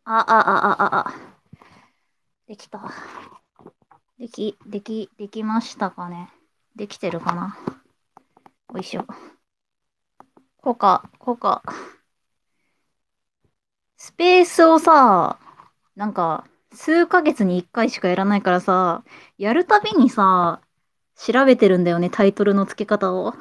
できた。できましたかね。できてるかな。よいしょ。こうか。スペースをさ、なんか、数ヶ月に一回しかやらないからさ、やるたびにさ、調べてるんだよね、タイトルの付け方を。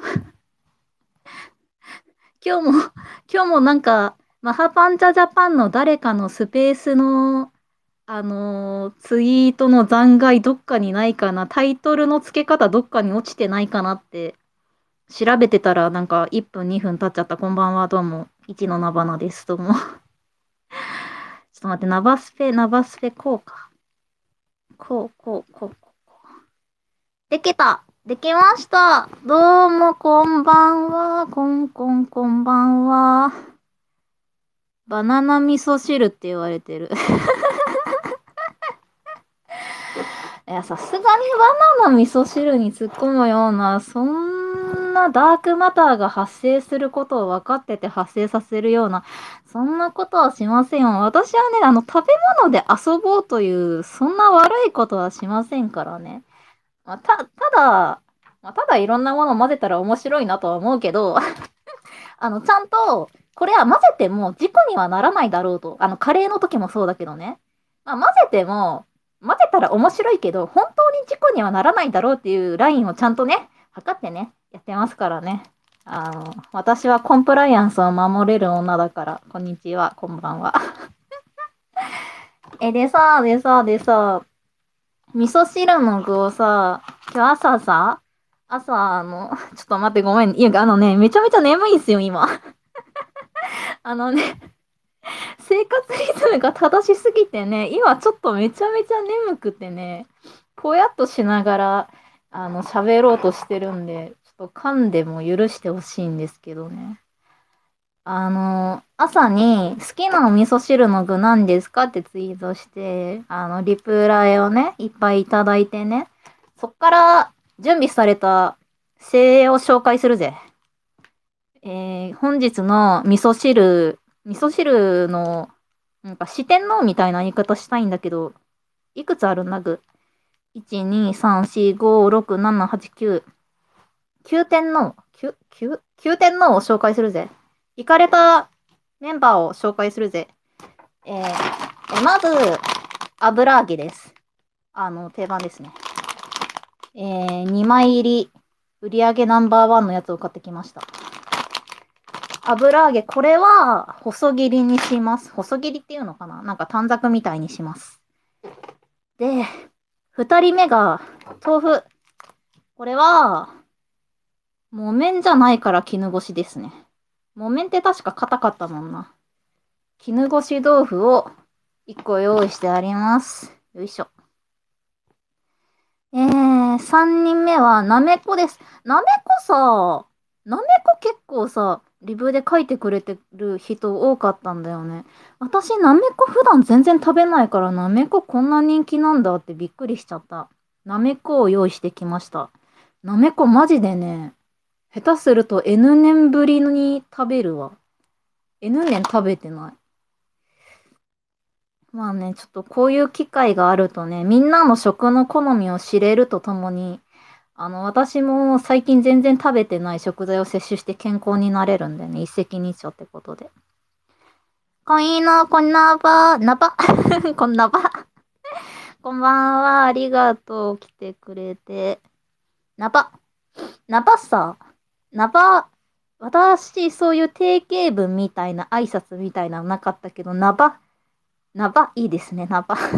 今日も、今日もなんか、マハパンチャジャパンの誰かのスペースの、ツイートの残骸どっかにないかな、タイトルの付け方どっかに落ちてないかなって調べてたらなんか1分2分経っちゃった。こんばんは、どうも。一のなばなです。どうも。ちょっと待って、ナバスペ、こうか。こう。できた。できました。どうも、こんばんは。こんばんは。バナナ味噌汁って言われてる。いや、さすがにバナナ味噌汁に突っ込むような、そんなダークマターが発生することを分かってて発生させるような、そんなことはしませんよ。私はね、食べ物で遊ぼうという、そんな悪いことはしませんからね。ただいろんなものを混ぜたら面白いなとは思うけど、ちゃんと、これは混ぜても事故にはならないだろうと。カレーの時もそうだけどね。まあ、混ぜても、混ぜたら面白いけど、本当に事故にはならないだろうっていうラインをちゃんとね、測ってね、やってますからね。私はコンプライアンスを守れる女だから、こんにちは、こんばんは。でさ、味噌汁の具をさ、今日ちょっと待ってごめん。いや、めちゃめちゃ眠いんすよ、今。あのね、生活リズムが正しすぎてね、今ちょっとめちゃめちゃ眠くてね、ぽやっとしながら、喋ろうとしてるんで、ちょっと噛んでも許してほしいんですけどね。朝に好きなお味噌汁の具なんですかってツイートして、リプライをね、いっぱいいただいてね、そっから準備された精鋭を紹介するぜ。本日の味噌汁の、なんか四天王みたいな言い方したいんだけど、いくつあるんだ具？ 1、2、3、4、5、6、7、8、9。9天王。9天王を紹介するぜ。行かれたメンバーを紹介するぜ。まず、油揚げです。定番ですね。2枚入り、売上ナンバーワンのやつを買ってきました。油揚げ、これは細切りにします。細切りっていうのかな、なんか短冊みたいにします。で、二人目が豆腐。これは、木綿じゃないから絹ごしですね。木綿って確か硬かったもんな。絹ごし豆腐を1個用意してあります。よいしょ。3人目はなめこです。なめこ結構さ、リブで書いてくれてる人多かったんだよね。私、なめこ普段全然食べないから、なめここんな人気なんだってびっくりしちゃった。なめこを用意してきました。なめこマジでね、下手すると N 年ぶりに食べるわ。N 年食べてない。まあね、ちょっとこういう機会があるとね、みんなの食の好みを知れるとともに、私も最近全然食べてない食材を摂取して健康になれるんでね、一石二鳥ってことで。こんなば、こんなば。こんばんは、ありがとう、来てくれて。ナパ、ナパさ、ナパ、私、そういう定型文みたいな挨拶みたいなのなかったけど、ナバ、いいですね、ナバ。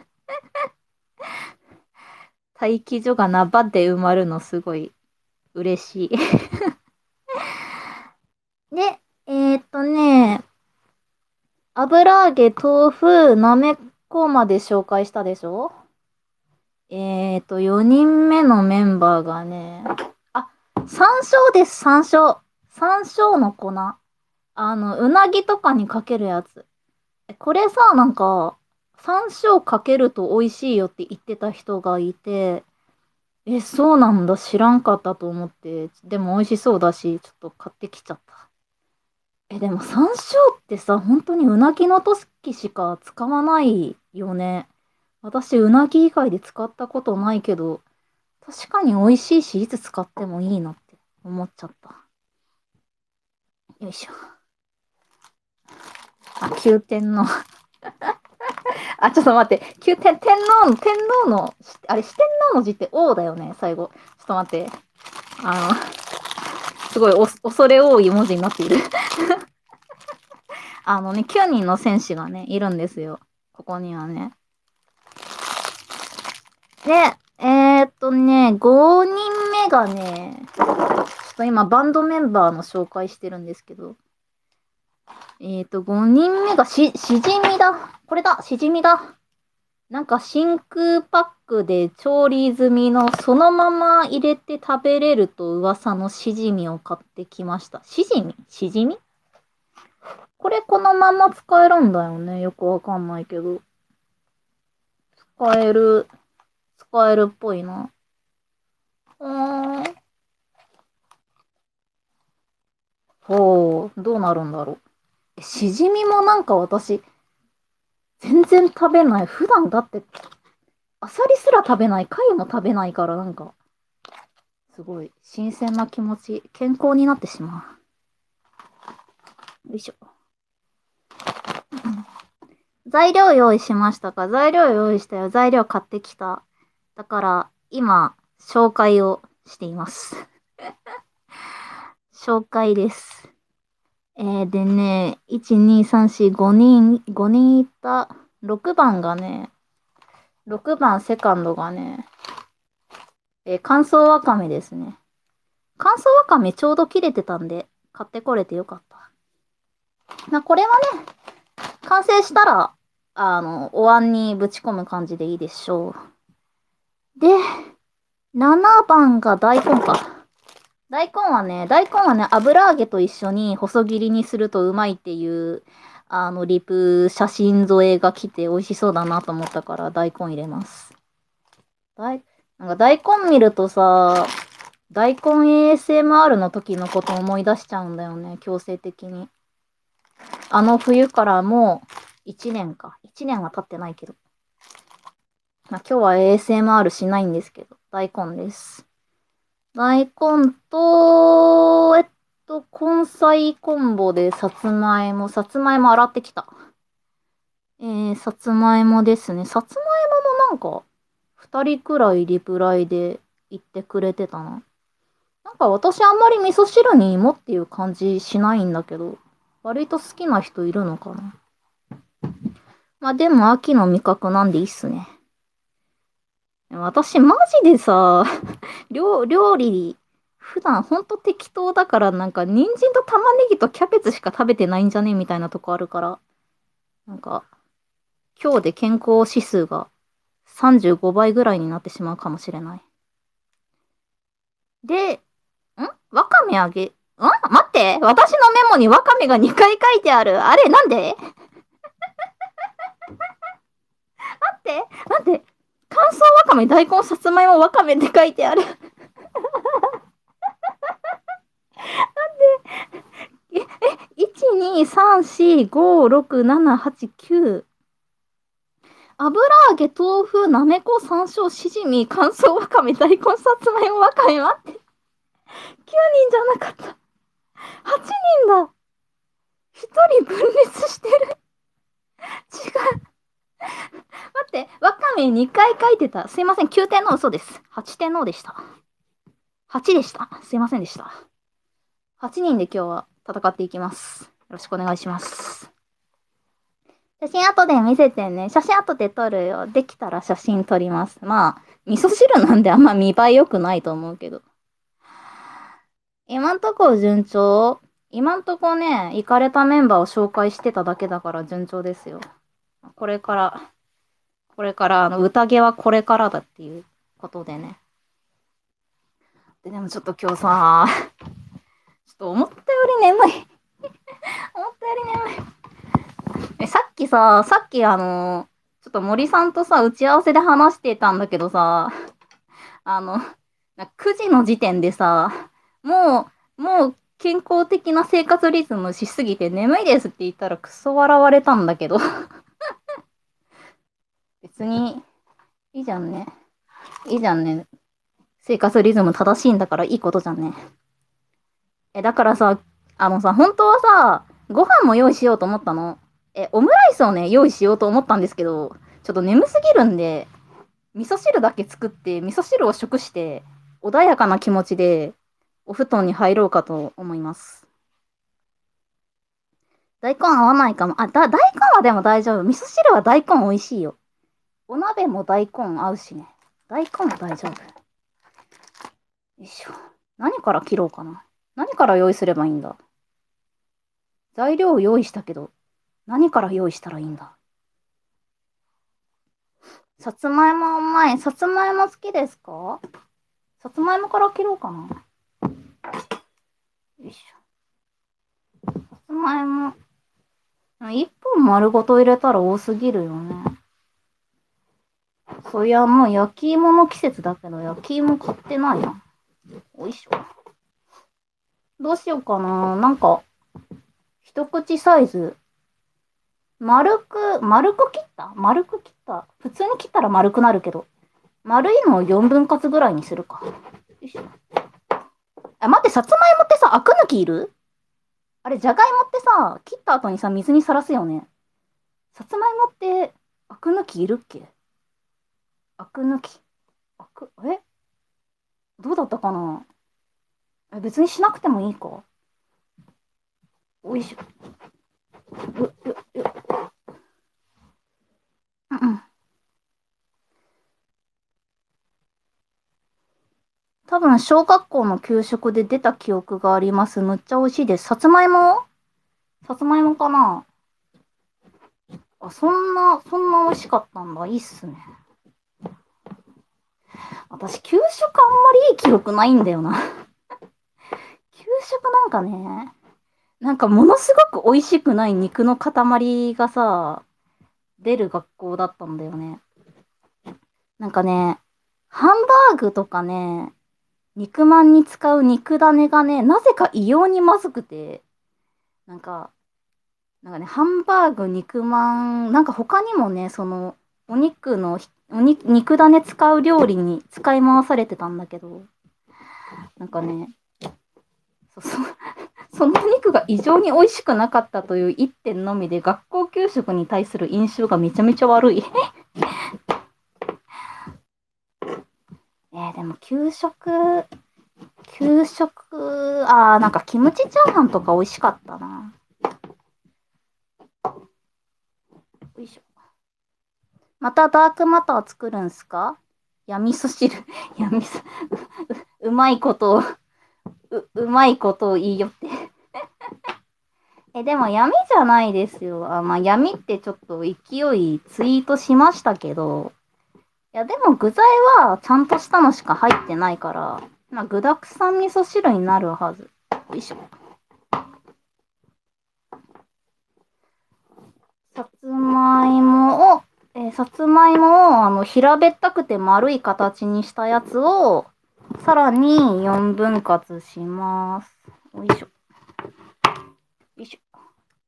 待機所がナバで埋まるのすごい嬉しい。で、油揚げ、豆腐、なめこまで紹介したでしょ。4人目のメンバーがね、あ、山椒です、山椒。山椒の粉。うなぎとかにかけるやつ。これさ、なんか、山椒かけると美味しいよって言ってた人がいて、そうなんだ、知らんかったと思って、でも美味しそうだし、ちょっと買ってきちゃった。 でも山椒ってさ、本当にうなぎの時しか使わないよね。私、うなぎ以外で使ったことないけど、確かに美味しいし、いつ使ってもいいなって思っちゃった。よいしょ。あ、9点のあ、ちょっと待って。9点、天皇の、あれ、四天王の字って王だよね、最後。ちょっと待って。あすごい恐れ多い文字になっている9人の戦士がね、いるんですよ。ここにはね。で、5人目がね、ちょっと今バンドメンバーの紹介してるんですけど、5人目がしじみだ。これだ、しじみだ。なんか真空パックで調理済みのそのまま入れて食べれると噂のしじみを買ってきました。しじみこれこのまま使えるんだよね。よくわかんないけど。使える、使えるっぽいな。うーん。ほう、どうなるんだろう。しじみもなんか私、全然食べない。普段だって、アサリすら食べない。貝も食べないからなんか、すごい新鮮な気持ち、健康になってしまう。よいしょ。材料用意しましたか？材料用意したよ。材料買ってきた。だから、今、紹介をしています。紹介です。でね、1、2、3、4、5人いた。6番がね、6番セカンドがね、乾燥わかめですね。乾燥わかめちょうど切れてたんで、買ってこれてよかった。これはね、完成したら、お椀にぶち込む感じでいいでしょう。で、7番が大根か。大根はね、油揚げと一緒に細切りにするとうまいっていう、リプ写真添えが来て美味しそうだなと思ったから大根入れます。なんか大根見るとさ、大根 ASMR の時のこと思い出しちゃうんだよね、強制的に。あの冬からもう1年か。1年は経ってないけど。今日は ASMR しないんですけど、大根です。大根と、根菜昆布でさつまいも洗ってきた。さつまいもですね。さつまいももなんか、二人くらいリプライで言ってくれてたな。なんか私あんまり味噌汁に芋っていう感じしないんだけど、割と好きな人いるのかな。まあでも秋の味覚なんでいいっすね。私マジでさ、料理、普段ほんと適当だからなんか人参と玉ねぎとキャベツしか食べてないんじゃねみたいなとこあるから、なんか今日で健康指数が35倍ぐらいになってしまうかもしれない。で、わかめあげ、待って、私のメモにわかめが2回書いてある。あれ、なんで待待って、乾燥わかめ、大根、さつまいも、わかめって書いてある。1、2、3、4、5、6、7、8、9。油揚げ、豆腐、なめこ、山椒、しじみ、乾燥わかめ、大根、さつまいも、わかめ、待って。9人じゃなかった。8人だ。1人分裂してる。違う。待って、わかめ2回書いてた。すいません、9点の嘘です。8点のでした。8でした。すいませんでした。8人で今日は戦っていきます。よろしくお願いします。写真後で見せてね。写真後で撮るよ。できたら写真撮ります。まあ、味噌汁なんであんま見栄え良くないと思うけど。今んとこ順調。今んとこね、行かれたメンバーを紹介してただけだから順調ですよ。これから、宴はこれからだっていうことでね。でもちょっと今日さ、ちょっと思ったより眠い。思ったより眠い。さっきちょっと森さんとさ、打ち合わせで話してたんだけどさ、9時の時点でさ、もう健康的な生活リズムしすぎて眠いですって言ったらクソ笑われたんだけど。別にいいじゃんね。いいじゃんね。生活リズム正しいんだからいいことじゃんね。だからさ、本当はさ、ご飯も用意しようと思ったの。オムライスをね、用意しようと思ったんですけど、ちょっと眠すぎるんで、味噌汁だけ作って、味噌汁を食して、穏やかな気持ちで、お布団に入ろうかと思います。大根合わないかも。大根はでも大丈夫。味噌汁は大根美味しいよ。お鍋も大根合うしね。大根は大丈夫。よいしょ。何から切ろうかな。何から用意すればいいんだ。材料を用意したけど、何から用意したらいいんだ。さつまいもさつまいも好きですか？さつまいもから切ろうかな。よいしょ。さつまいも。一本丸ごと入れたら多すぎるよね。そりゃもう焼き芋の季節だけど、焼き芋買ってないな。よいしょ。どうしようかな。なんか、一口サイズ。丸く切った。普通に切ったら丸くなるけど。丸いのを4分割ぐらいにするか。よいしょ。待って、さつまいもってさ、アク抜きいる？あれ、じゃがいもってさ、切った後にさ、水にさらすよね。さつまいもって、アク抜きいるっけ？アク抜き。どうだったかな？別にしなくてもいいか。おいしょ。うんうん。多分、小学校の給食で出た記憶があります。むっちゃ美味しいです。さつまいもかな？そんな美味しかったんだ。いいっすね。私、給食あんまりいい記憶ないんだよな。給食なんかね、なんかものすごく美味しくない肉の塊がさ、出る学校だったんだよね。なんかね、ハンバーグとかね、肉まんに使う肉種がね、なぜか異様にまずくて、なんか、なんかね、ハンバーグ、肉まん、なんか他にもね、お肉の、肉種使う料理に使い回されてたんだけど、なんかね、そ、そ、そのお肉が異常に美味しくなかったという一点のみで、学校給食に対する印象がめちゃめちゃ悪い。でも給食、なんかキムチチャーハンとか美味しかったな。よいしょ。またダークマター作るんすか？味噌汁。味噌、うまいことを、うまいことを言いよって。でも闇じゃないですよ。闇ってちょっと勢いツイートしましたけど、いや、でも具材はちゃんとしたのしか入ってないから、具沢山味噌汁になるはず。よいしょ。さつまいもを、平べったくて丸い形にしたやつを、さらに4分割します。よいしょ。よいしょ。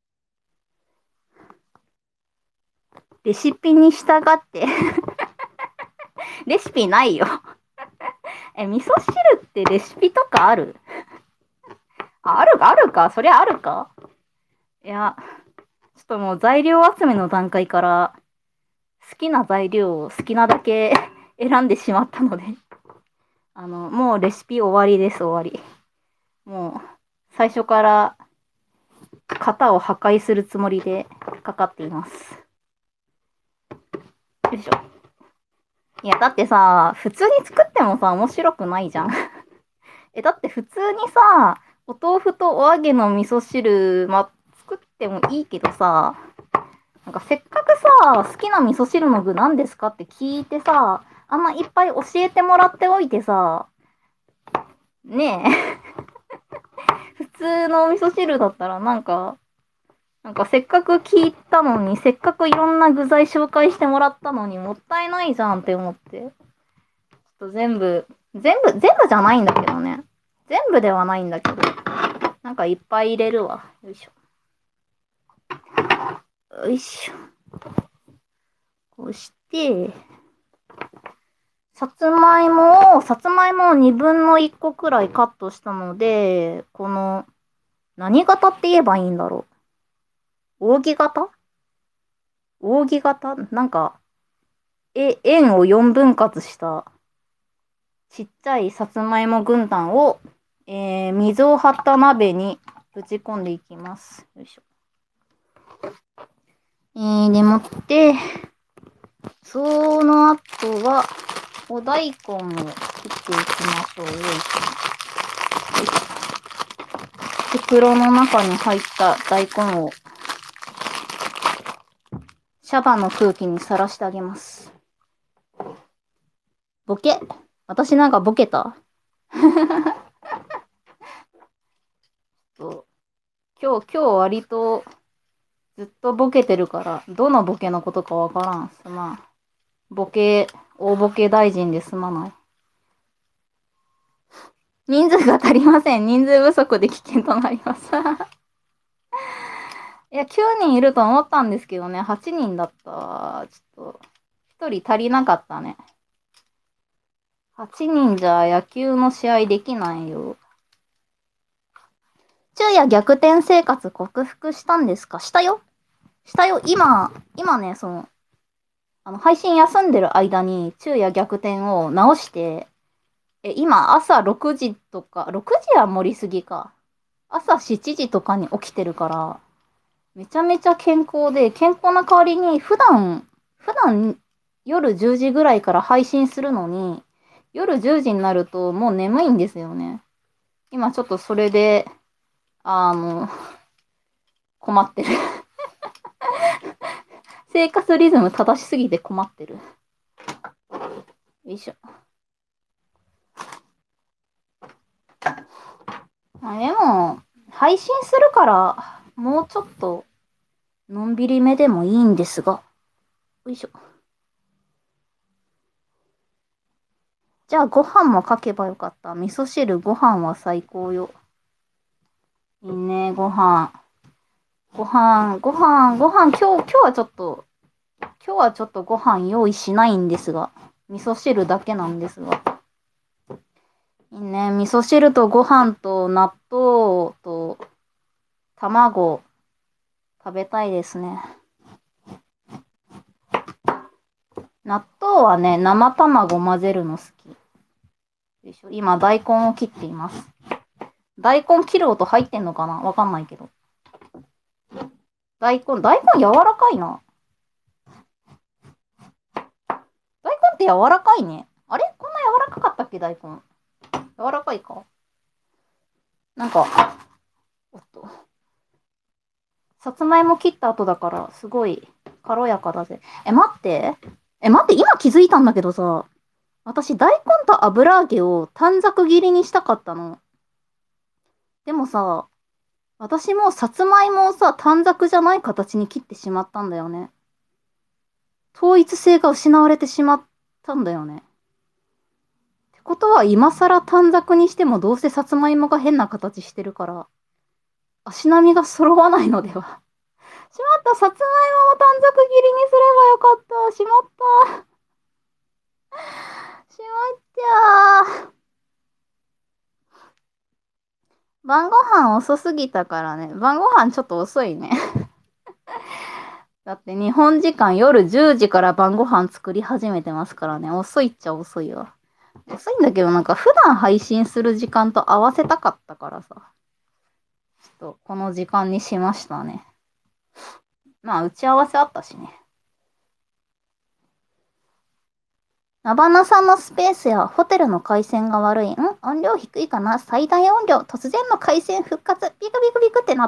レシピに従ってレシピないよ味噌汁ってレシピとかある？あるか、そりゃあるか。いや、ちょっともう材料集めの段階から好きな材料を好きなだけ選んでしまったのでもうレシピ終わりです、終わり。もう最初から型を破壊するつもりでかかっています。よいしょ。いや、だってさ、普通に作ってもさ、面白くないじゃん。だって普通にさ、お豆腐とお揚げの味噌汁、作ってもいいけどさ、なんかせっかくさ、好きな味噌汁の具何ですかって聞いてさ、あんないっぱい教えてもらっておいてさ、ねえ、普通のお味噌汁だったらなんかせっかく聞いたのに、せっかくいろんな具材紹介してもらったのにもったいないじゃんって思って。ちょっと全部じゃないんだけどね。全部ではないんだけど。 なんかいっぱい入れるわ。よいしょ。よいしょ。こうして、さつまいもを2分の1個くらいカットしたので、この、何型って言えばいいんだろう。扇形扇形なんか、円を4分割したちっちゃいさつまいも軍団を、水を張った鍋にぶち込んでいきます。よいしょ。でもって、その後は、お大根を切っていきましょう。よいしょ。袋の中に入った大根を、シャバの空気にさらしてあげます。ボケ。私なんかボケた今日割とずっとボケてるから、どのボケのことかわからん。すまん。大ボケ大臣ですまない。人数が足りません。人数不足で危険となります。いや、9人いると思ったんですけどね、8人だった。ちょっと、1人足りなかったね。8人じゃ野球の試合できないよ。昼夜逆転生活克服したんですか？したよ。したよ。今ね、配信休んでる間に昼夜逆転を直して、今朝6時とか、6時は盛りすぎか。朝7時とかに起きてるから、めちゃめちゃ健康で、健康な代わりに普段夜10時ぐらいから配信するのに、夜10時になるともう眠いんですよね。今ちょっとそれで、あの、困ってる。生活リズム正しすぎて困ってる。よいしょ。でも、配信するから、もうちょっと、のんびりめでもいいんですが。よいしょ。じゃあ、ご飯もかけばよかった。味噌汁、ご飯は最高よ。いいね、ご飯。今日はちょっとご飯用意しないんですが、味噌汁だけなんですが。いいね、味噌汁とご飯と納豆と卵、食べたいですね。納豆はね、生卵混ぜるの好き。よいしょ。今、大根を切っています。大根切る音入ってんのかなわかんないけど。大根柔らかいな。大根って柔らかいね。あれこんな柔らかかったっけ大根。柔らかいかなんか、おっと。さつまいも切った後だから、すごい軽やかだぜ。待って、今気づいたんだけどさ、私大根と油揚げを短冊切りにしたかったの。でもさ、私もさつまいもをさ、短冊じゃない形に切ってしまったんだよね。統一性が失われてしまったんだよね。ってことは今更短冊にしてもどうせさつまいもが変な形してるから、足並みが揃わないのでは。しまった、さつまいもも短冊切りにすればよかった。しまった。しまっちゃー。晩ご飯遅すぎたからね。晩ご飯ちょっと遅いね。だって日本時間夜10時から晩ご飯作り始めてますからね。遅いっちゃ遅いわ。遅いんだけどなんか普段配信する時間と合わせたかったからさ。ちょっとこの時間にしましたね。まあ打ち合わせあったしね。ナバナさんのスペースやホテルの回線が悪い。音量低いかな最大音量。突然の回線復活。ビクビクビクってなった。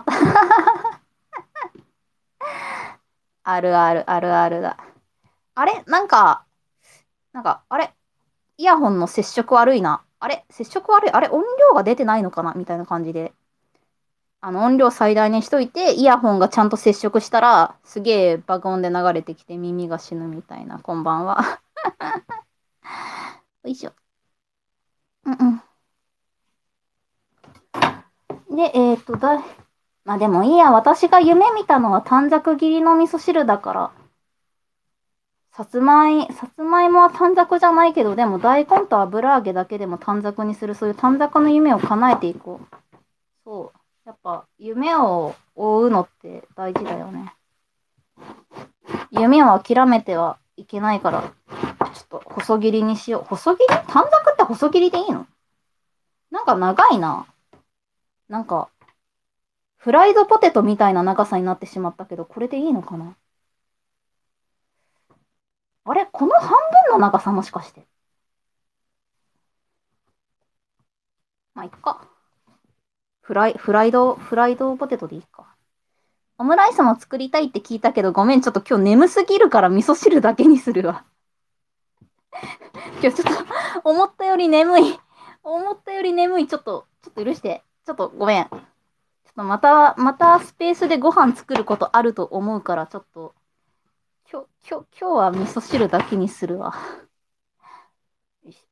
あるあるあるあるだ。あれあれイヤホンの接触悪いな。あれ接触悪い。あれ音量が出てないのかなみたいな感じで。音量最大にしといて、イヤホンがちゃんと接触したら、すげえ爆音で流れてきて耳が死ぬみたいな。こんばんは。よいしょ。うんうん。 で、まあでもいいや、私が夢見たのは短冊切りの味噌汁だから、さつまいもは短冊じゃないけど、でも大根と油揚げだけでも短冊にする、そういう短冊の夢を叶えていこう。そう。やっぱ、夢を追うのって大事だよね。夢を諦めてはいけないから、ちょっと細切りにしよう。細切り短冊って細切りでいいの？なんか長いな。なんか、フライドポテトみたいな長さになってしまったけど、これでいいのかな？あれこの半分の長さもしかして。まあ、いっか。フライドポテトでいいか。オムライスも作りたいって聞いたけど、ごめん、ちょっと今日眠すぎるから味噌汁だけにするわ。今日ちょっと思ったより眠い。思ったより眠い。ちょっと許して。ちょっとごめん。ちょっとまたスペースでご飯作ることあると思うから、ちょっと、今日は味噌汁だけにするわ。よし。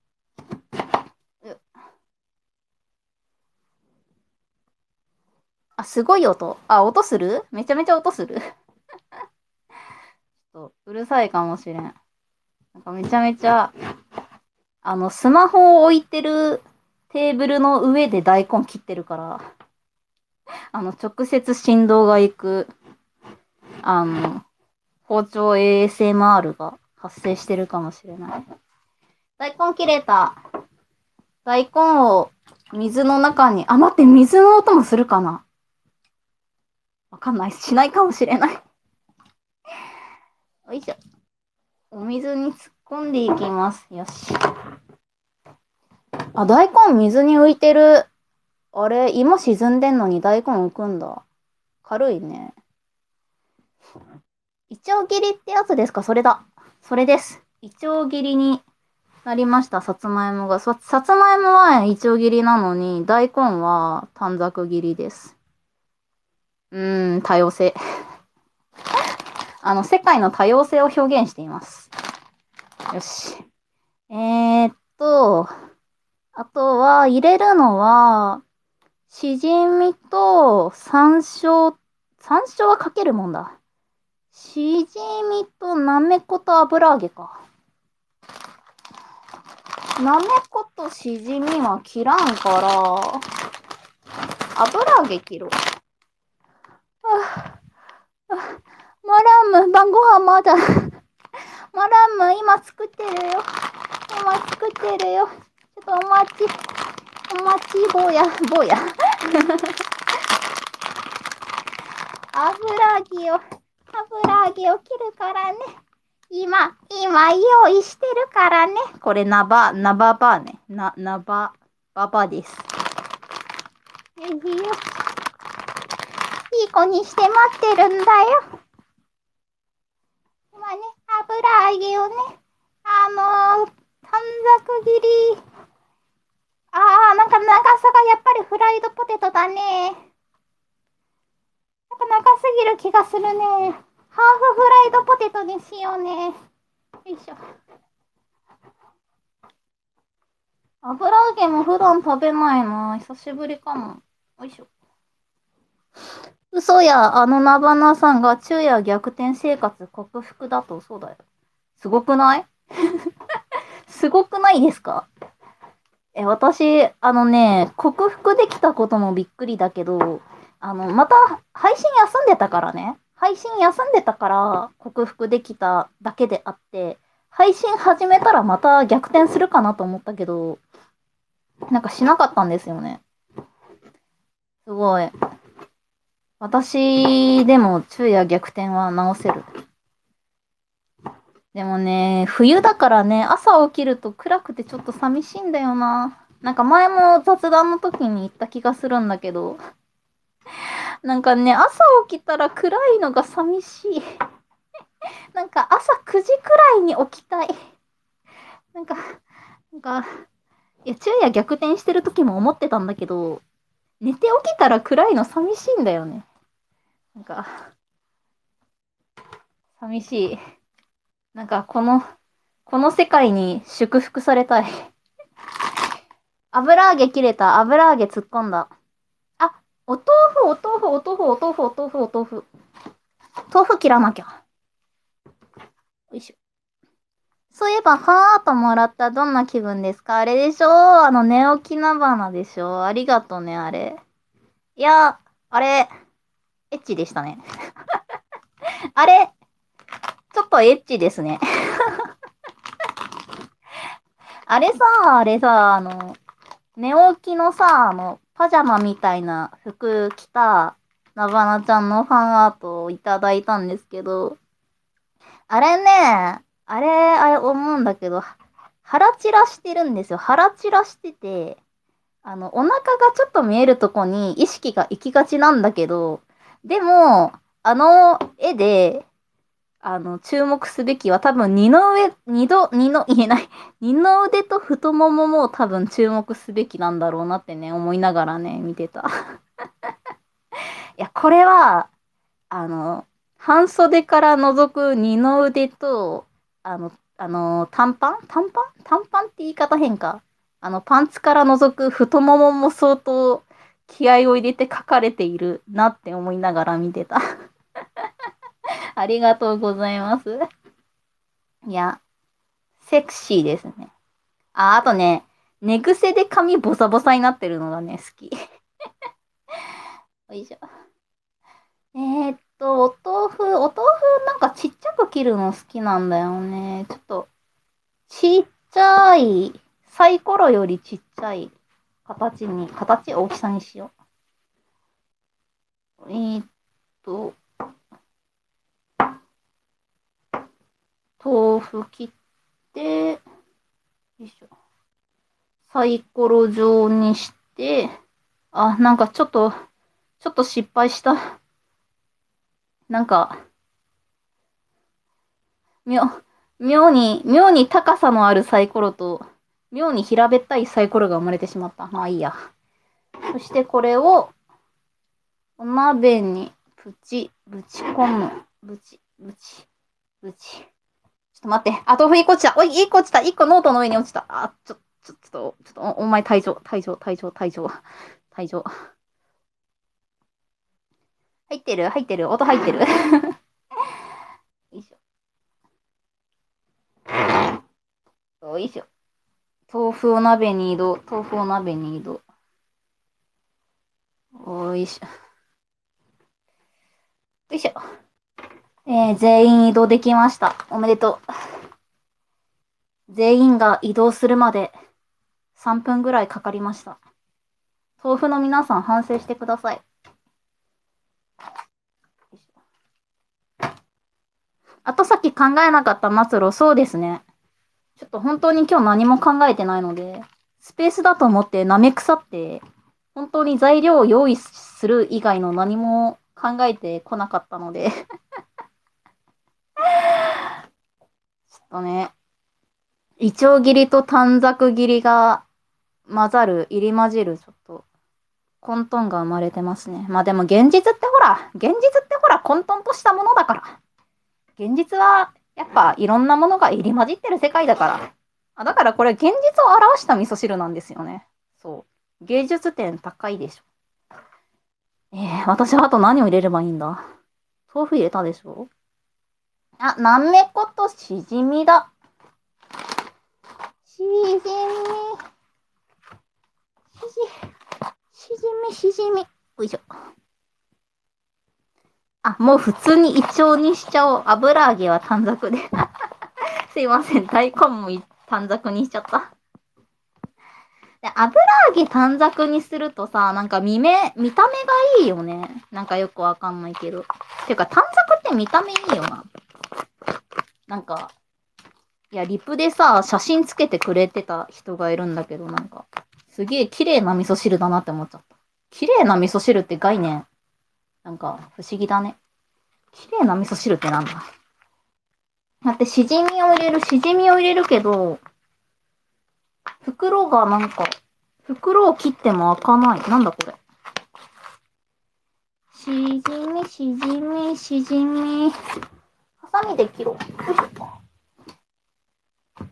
あ、すごい音。あ、音する？めちゃめちゃ音する。ちょっとうるさいかもしれん。なんかめちゃめちゃ、スマホを置いてるテーブルの上で大根切ってるから、直接振動がいく、あの、包丁 ASMR が発生してるかもしれない。大根切れた。大根を水の中に、あ、待って、水の音もするかな？わかんない。しないかもしれない。よいしょ。お水に突っ込んでいきます。よし。あ、大根水に浮いてる。あれ、芋沈んでんのに大根浮くんだ。軽いね。いちょう切りってやつですか？それだ。それです。いちょう切りになりました、さつまいもが。さつまいもはいちょう切りなのに、大根は短冊切りです。多様性。世界の多様性を表現しています。よし。あとは、入れるのは、しじみと山椒はかけるもんだ。しじみとなめこと油揚げか。なめことしじみは切らんから、油揚げ切ろう。マラム、晩ご飯まだ。マラム、今作ってるよ。今作ってるよ。ちょっとお待ち、坊や。油揚げを切るからね。今用意してるからね。これナババーね。ナバババです。よいよ。いい子にして待ってるんだよ。今ね、油揚げをね、短冊切り。なんか長さがやっぱりフライドポテトだね。なんか長すぎる気がするね。ハーフフライドポテトにしようね。よいしょ。油揚げも普段食べないな。久しぶりかも。よいしょ。嘘や、ナバナさんが昼夜逆転生活克服だと、そうだよ。すごくない？すごくないですか？私、克服できたこともびっくりだけど、また配信休んでたからね。配信休んでたから克服できただけであって、配信始めたらまた逆転するかなと思ったけど、なんかしなかったんですよね。すごい。私でも昼夜逆転は直せる。でもね、冬だからね、朝起きると暗くてちょっと寂しいんだよな。なんか前も雑談の時に言った気がするんだけど、なんかね、朝起きたら暗いのが寂しい。なんか朝9時くらいに起きたい。なんか、なんか、いや、昼夜逆転してる時も思ってたんだけど、寝て起きたら暗いの寂しいんだよね。なんか、寂しい。なんか、この世界に祝福されたい。油揚げ切れた。油揚げ突っ込んだ。 お豆腐、お豆腐、お豆腐、お豆腐、お豆腐、お豆腐。豆腐切らなきゃ。よいしょ。そういえば、ハートもらったどんな気分ですか？あれでしょ？寝起きなばなでしょ？ありがとね、あれ。いや、あれ、エッチでしたね。あれ、ちょっとエッチですね。あれさ、寝起きのさ、パジャマみたいな服着た、なばなちゃんのファンアートをいただいたんですけど、あれね、あれ思うんだけど、腹チラしてるんですよ。腹チラしてて、お腹がちょっと見えるとこに意識が行きがちなんだけど、でも、あの絵で、注目すべきは多分二の上、二度、二の、言えない。二の腕と太ももも多分注目すべきなんだろうなってね、思いながらね、見てた。いや、これは、あの、半袖から覗く二の腕と、短パンって言い方変か。パンツから覗く太ももも相当気合を入れて描かれているなって思いながら見てた。ありがとうございます。いや、セクシーですね。あとね、寝癖で髪ボサボサになってるのがね、好き。よいしょ。お豆腐なんかちっちゃく切るの好きなんだよね。ちょっと、ちっちゃい、サイコロよりちっちゃい大きさにしよう。と、豆腐切って、よいしょ。サイコロ状にして、なんかちょっと失敗した。なんか、妙、妙に高さのあるサイコロと、妙に平べったいサイコロが生まれてしまった。まあいいや。そしてこれを、お鍋にぶち込む。ぶち。ちょっと待って。豆腐1個落ちた。おい、1個落ちた。1個ノートの上に落ちた。お前退場。入ってる。音入ってる。よいしょ。よいしょ。豆腐を鍋に移動。よいしょ。よいしょ。全員移動できました。おめでとう。全員が移動するまで3分ぐらいかかりました。豆腐の皆さん反省してください。あとさっき考えなかった末路、そうですね。ちょっと本当に今日何も考えてないので、スペースだと思って舐め腐って、本当に材料を用意する以外の何も考えてこなかったのでちょっとね、イチョウ切りと短冊切りが入り混じる、ちょっと、混沌が生まれてますね。まあでも現実ってほら混沌としたものだから。現実は、やっぱいろんなものが入り混じってる世界だから。だからこれ現実を表した味噌汁なんですよね。そう。芸術点高いでしょ。私はあと何を入れればいいんだ？豆腐入れたでしょ？なめことしじみだ。しじみ、しじみ。よいしょ。もう普通に胃腸にしちゃおう。油揚げは短冊で。すいません。大根も短冊にしちゃった。で、油揚げ短冊にするとさ、なんか見た目がいいよね。なんかよくわかんないけど。ていうか短冊って見た目いいよな。なんか、いや、リプでさ、写真つけてくれてた人がいるんだけど、なんか、すげえ綺麗な味噌汁だなって思っちゃった。綺麗な味噌汁って概念、なんか不思議だね。綺麗な味噌汁ってなんだ？だってしじみを入れるけど、袋がなんか、袋を切っても開かない。なんだこれ。しじみ。ハサミで切ろう。よいしょ。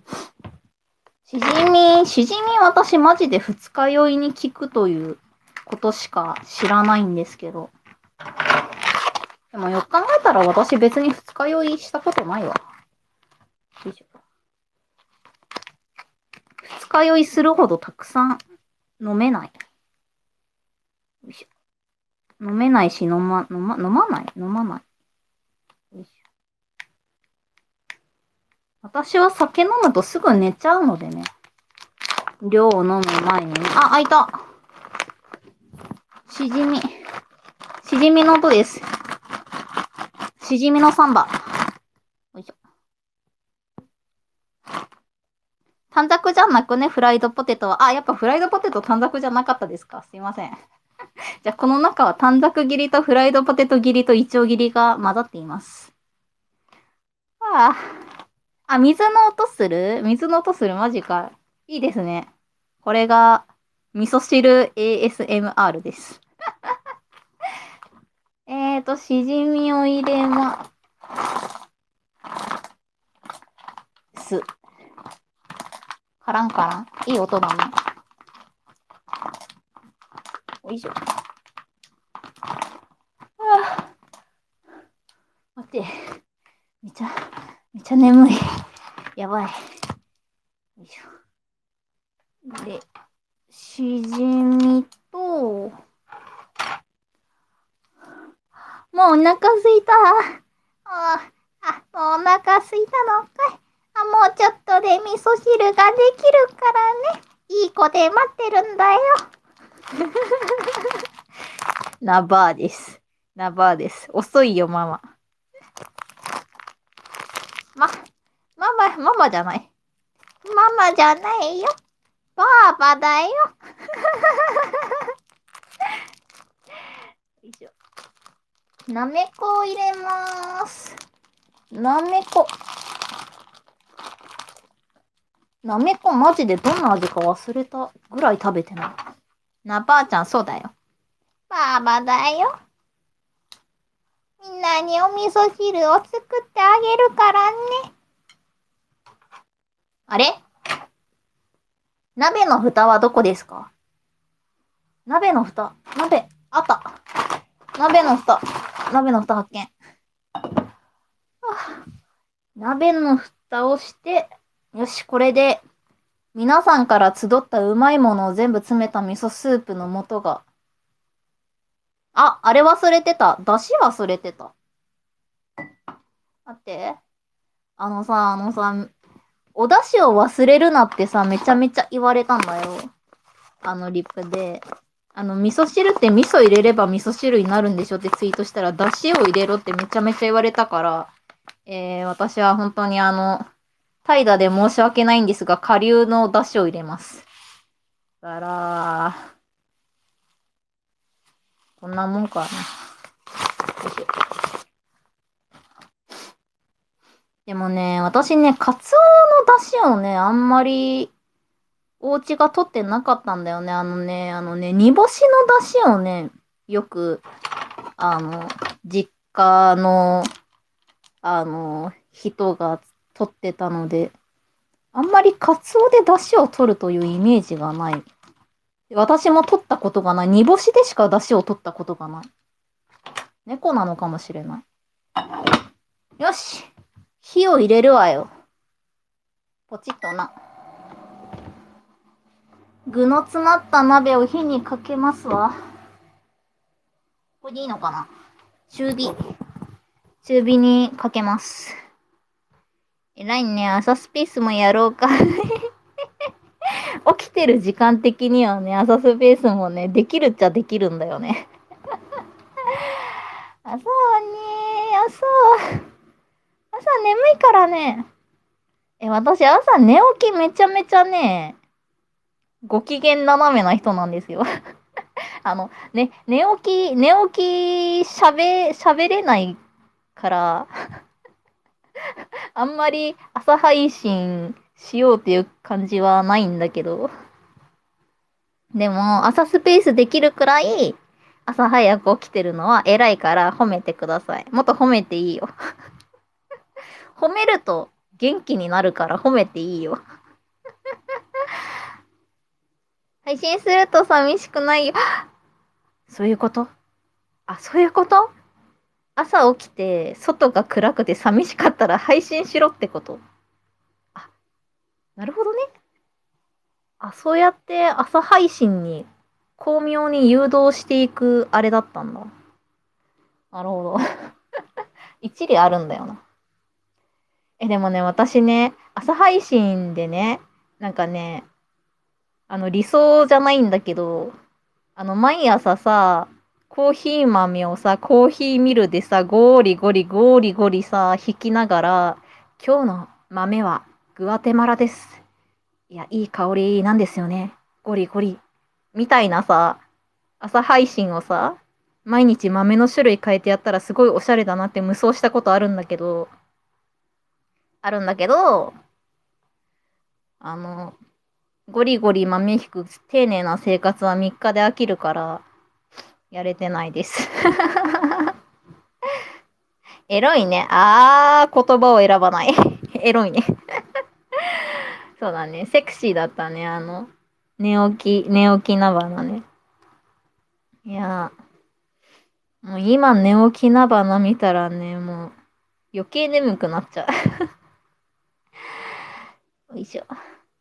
しじみ私マジで二日酔いに効くということしか知らないんですけど。でもよく考えたら私別に二日酔いしたことないわ。よいしょ。二日酔いするほどたくさん飲めない。よいしょ。飲めないし飲まない。よいしょ。私は酒飲むとすぐ寝ちゃうのでね。量を飲む前にね。あ、開いた。しじみ。しじみの音です。しじみのサンバ。よいしょ。短冊じゃなくね、フライドポテトは。あ、やっぱフライドポテト短冊じゃなかったですか？すいません。じゃあ、この中は短冊切りとフライドポテト切りとイチョウ切りが混ざっています。ああ。あ、水の音するマジか。いいですね。これが、味噌汁 ASMR です。しじみを入れます。カラン。いい音だね。おいしょ。あー待って。めちゃ眠い。やばい。よいしょ。で、しじみと、もうお腹すいた。もうお腹すいたのかい。もうちょっとで味噌汁ができるからね。いい子で待ってるんだよ。ナバーです。ナバーです。遅いよ、ママ。ママじゃない。ママじゃないよ。バーバだよ。よいしょ。なめこを入れます。なめこマジでどんな味か忘れたぐらい食べてない。なばあちゃん、そうだよ。ばあばだよ。みんなにお味噌汁を作ってあげるからね。あれ？鍋の蓋はどこですか？鍋、あった。鍋の蓋発見。鍋の蓋をして、よし、これで、皆さんから集ったうまいものを全部詰めた味噌スープの素が。あれ忘れてた。出汁忘れてた。待って。あのさ、お出汁を忘れるなってさ、めちゃめちゃ言われたんだよ。リップで。味噌汁って味噌入れれば味噌汁になるんでしょってツイートしたら、出汁を入れろってめちゃめちゃ言われたから、私は本当に怠惰で申し訳ないんですが、顆粒の出汁を入れます。だらー。こんなもんかな。でもね、私ね、カツオの出汁をね、あんまり、お家が取ってなかったんだよね。煮干しの出汁をね、よく、実家の、人が取ってたので、あんまりカツオで出汁を取るというイメージがない。私も取ったことがない。煮干しでしか出汁を取ったことがない。猫なのかもしれない。よし。火を入れるわよ。ポチッとな。具の詰まった鍋を火にかけますわ。これでいいのかな？中火にかけます。えらいね。朝スペースもやろうか。起きてる時間的にはね、朝スペースもね、できるっちゃできるんだよね。朝はね、朝眠いからね。私朝寝起きめちゃめちゃね、ご機嫌斜めな人なんですよ。寝起き喋れないから、あんまり朝配信しようっていう感じはないんだけど。でも、朝スペースできるくらい、朝早く起きてるのは偉いから褒めてください。もっと褒めていいよ。褒めると元気になるから褒めていいよ。配信すると寂しくないよ。 そういうこと？あ、そういうこと？朝起きて、外が暗くて寂しかったら配信しろってこと？あ、なるほどね。あ、そうやって朝配信に巧妙に誘導していくあれだったんだ。なるほど。一理あるんだよな。でもね、私ね、朝配信でね、なんかね、理想じゃないんだけど、毎朝さ、コーヒー豆をさ、コーヒーミルでさ、ゴリゴリゴリゴリさ、引きながら、今日の豆はグアテマラです。いや、いい香りなんですよね。ゴリゴリ。みたいなさ、朝配信をさ、毎日豆の種類変えてやったらすごいおしゃれだなって無双したことあるんだけど、あの、ゴリゴリ豆引く丁寧な生活は3日で飽きるから、やれてないです。エロいね。言葉を選ばない。エロいね。そうだね。セクシーだったね。寝起きなばなね。いや、もう今寝起きなばな見たらね、もう余計眠くなっちゃう。よいしょ。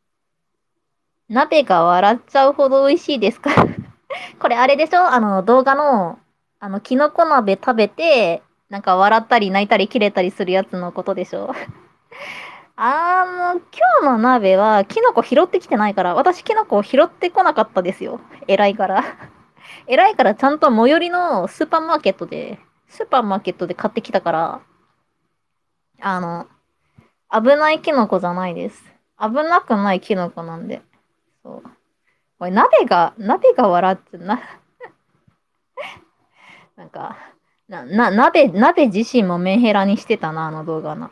鍋が笑っちゃうほど美味しいですか？これあれでしょ？動画の、キノコ鍋食べて、なんか笑ったり泣いたり切れたりするやつのことでしょ？今日の鍋は、キノコ拾ってきてないから、私キノコを拾ってこなかったですよ。偉いから。偉いからちゃんと最寄りのスーパーマーケットで買ってきたから、あの、危ないキノコじゃないです。危なくないキノコなんで。そう。これ鍋が笑ってなんか、鍋自身もメンヘラにしてたな、あの動画の。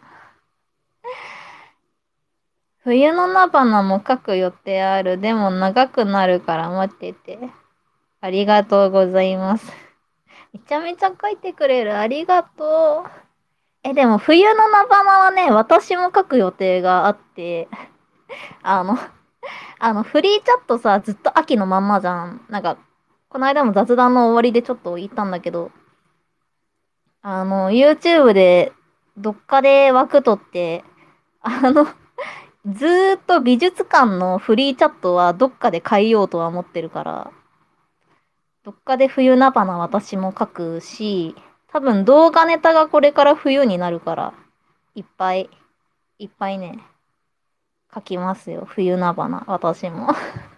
冬の菜花も描く予定ある。でも長くなるから待ってて。ありがとうございます。めちゃめちゃ描いてくれる。ありがとう。でも冬の菜花はね、私も描く予定があって、あの、フリーチャットさ、ずっと秋のまんまじゃん。なんか、この間も雑談の終わりでちょっと言ったんだけど、YouTube で、どっかで枠取って、あの、ずーっと美術館のフリーチャットはどっかで変えようとは思ってるから、どっかで冬菜花私も描くし、多分動画ネタがこれから冬になるから、いっぱいいっぱいね、描きますよ。冬菜花、私も。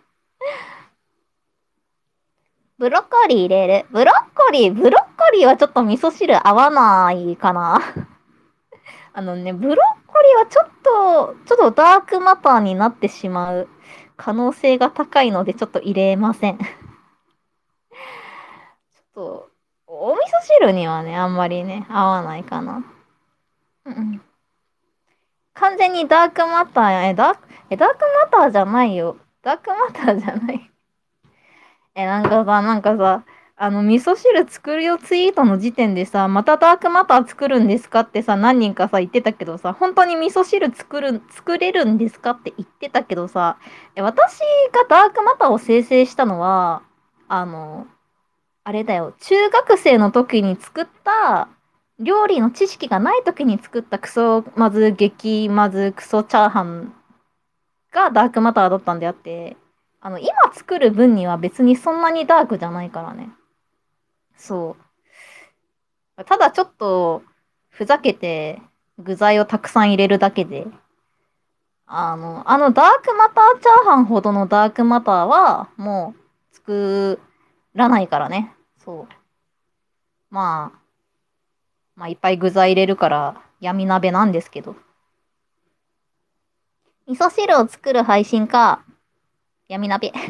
ブロッコリー入れる。ブロッコリーはちょっと味噌汁合わないかな。ブロッコリーはちょっとダークマターになってしまう可能性が高いのでちょっと入れません。ちょっと、お味噌汁にはね、あんまりね、合わないかな。うんうん。完全にダークマターや、ダークマターじゃないよ。ダークマターじゃない。なんかさ、味噌汁作るよツイートの時点でさ、またダークマター作るんですかってさ、何人かさ、言ってたけどさ、本当に味噌汁作れるんですかって言ってたけどさ、私がダークマターを生成したのは、あの、あれだよ、中学生の時に作った、料理の知識がない時に作ったクソまず激まずクソチャーハンがダークマターだったんであって、今作る分には別にそんなにダークじゃないからね。そう。ただちょっと、ふざけて具材をたくさん入れるだけで、ダークマターチャーハンほどのダークマターは、もう、作らないからね。そう。まあ、まあ、いっぱい具材入れるから、闇鍋なんですけど。味噌汁を作る配信か、闇鍋。い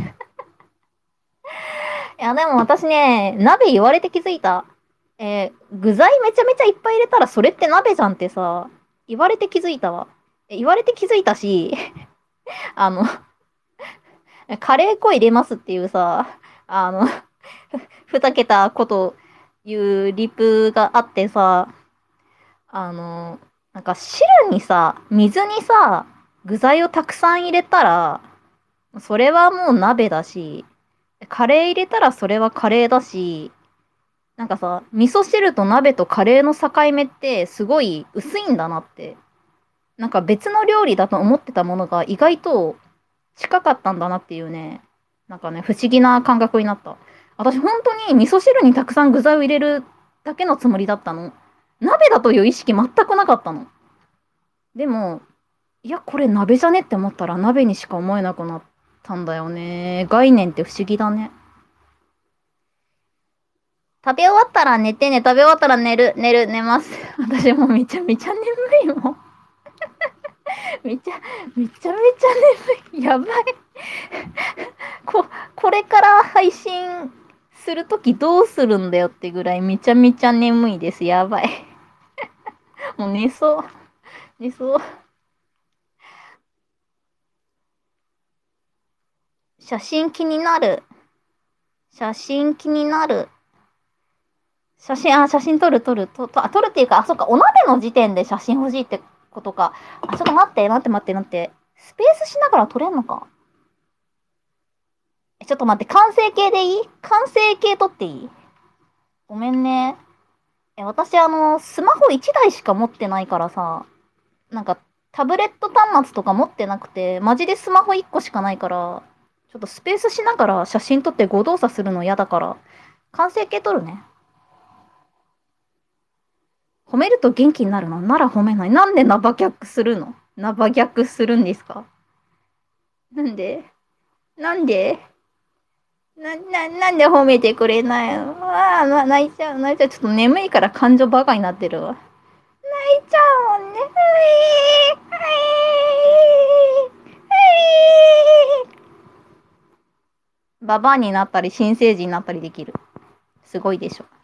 や、でも私ね、鍋言われて気づいた。具材めちゃめちゃいっぱい入れたらそれって鍋じゃんってさ、言われて気づいたわ。言われて気づいたし、あの、カレー粉入れますっていうさ、あの、ふざけたこと言うリプがあってさ、あの、なんか汁にさ、水にさ、具材をたくさん入れたら、それはもう鍋だし、 カレー入れたらそれはカレーだし、なんかさ、味噌汁と鍋とカレーの境目ってすごい薄いんだなって。なんか別の料理だと思ってたものが意外と近かったんだなっていうね、なんかね、不思議な感覚になった。私本当に味噌汁にたくさん具材を入れるだけのつもりだったの。鍋だという意識全くなかったの。でも、いや、これ鍋じゃねって思ったら鍋にしか思えなくなったんだよね。概念って不思議だね。食べ終わったら寝てね、食べ終わったら寝ます。私もうめちゃめちゃ眠いもん。めちゃ、めちゃめちゃ眠い。やばい。こ、これから配信するときどうするんだよってぐらいめちゃめちゃ眠いです。やばい。もう寝そう。寝そう。写真気になる。写真気になる。写真撮るっていうか、あ、そっか、お鍋の時点で写真欲しいってことか。あ、ちょっと待って。スペースしながら撮れんのか。ちょっと待って、完成形でいい？完成形撮っていい？ごめんね。私スマホ1台しか持ってないからさ、なんか、タブレット端末とか持ってなくて、マジでスマホ1個しかないから、ちょっとスペースしながら写真撮って誤動作するの嫌だから、完成形撮るね。褒めると元気になるのなら褒めない。なんでナバ逆するの？ナバ逆するんですか？なんでなんでなんで褒めてくれないの？泣いちゃう、泣いちゃう。ちょっと眠いから感情バカになってるわ。泣いちゃうもんね。ババアになったり、新生児になったりできる。すごいでしょ。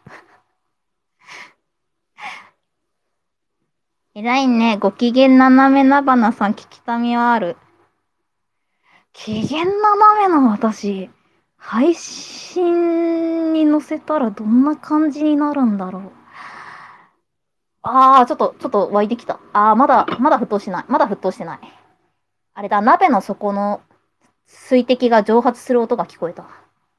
偉いね。ご機嫌斜めなばなさん、聞きたみはある。機嫌斜めな私、配信に載せたらどんな感じになるんだろう。ちょっと湧いてきた。まだ沸騰しない。まだ沸騰してない。あれだ、鍋の底の水滴が蒸発する音が聞こえた。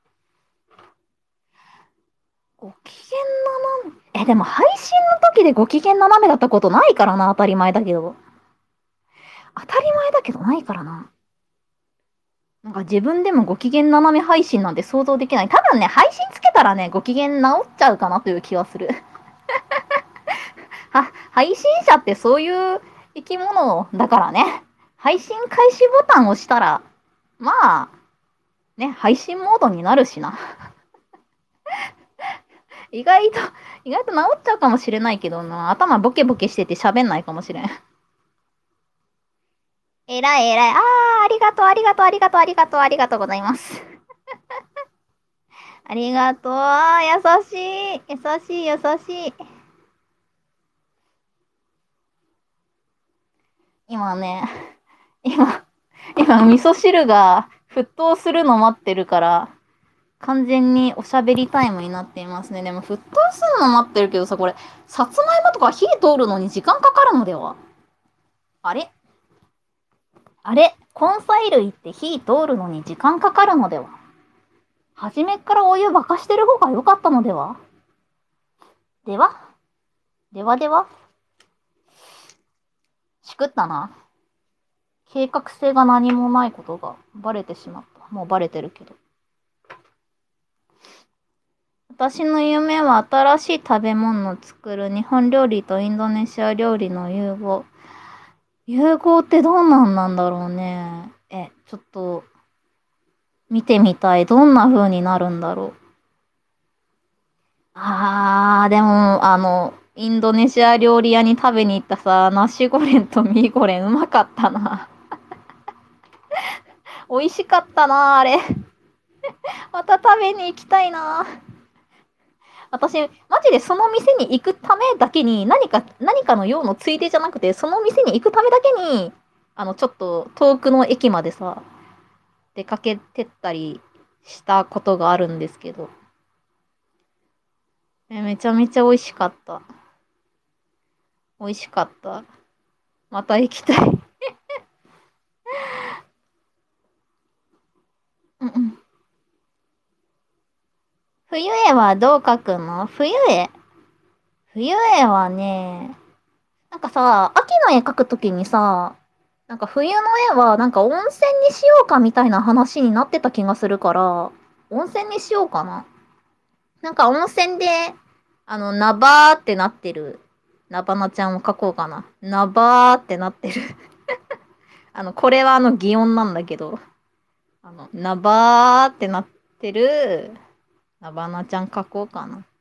ご機嫌斜め。でも配信の時でご機嫌斜めだったことないからな、当たり前だけど。当たり前だけどないからな。なんか自分でもご機嫌斜め配信なんて想像できない。多分ね、配信つけたらね、ご機嫌直っちゃうかなという気がする。配信者ってそういう生き物だからね。配信開始ボタンを押したら、まあ、ね、配信モードになるしな。意外と、意外と治っちゃうかもしれないけどな。頭ボケボケしてて喋んないかもしれん。えらいえらい。ありがとうございます。ありがとう。優しい。優しい。今ね、今、味噌汁が沸騰するの待ってるから、完全におしゃべりタイムになっていますね。でも沸騰するの待ってるけどさ、これ、さつまいもとか火通るのに時間かかるのでは？あれ根菜類って火通るのに時間かかるのでは？初めっからお湯沸かしてる方が良かったのでは？ではではしくったな。計画性が何もないことがバレてしまった。もうバレてるけど。私の夢は新しい食べ物を作る日本料理とインドネシア料理の融合。融合ってどんなんなんだろうね。ちょっと見てみたい。どんな風になるんだろう。でも、インドネシア料理屋に食べに行ったさ、ナシゴレンとミーゴレンうまかったな。美味しかったな、あれ。また食べに行きたいな。私、マジでその店に行くためだけに、何かの用のついでじゃなくて、その店に行くためだけに、ちょっと遠くの駅までさ、出かけてったりしたことがあるんですけど、めちゃめちゃ美味しかった。美味しかった。また行きたい。うんうん。 冬絵はどう描くの？冬絵はね、なんかさ、秋の絵描くときにさ、なんか冬の絵はなんか温泉にしようかみたいな話になってた気がするから、温泉にしようかな。なんか温泉で、ナバーってなってる、ナバナちゃんを描こうかな。ナバーってなってる。これは擬音なんだけど、ナバーってなってる、ナバナちゃん描こうかな。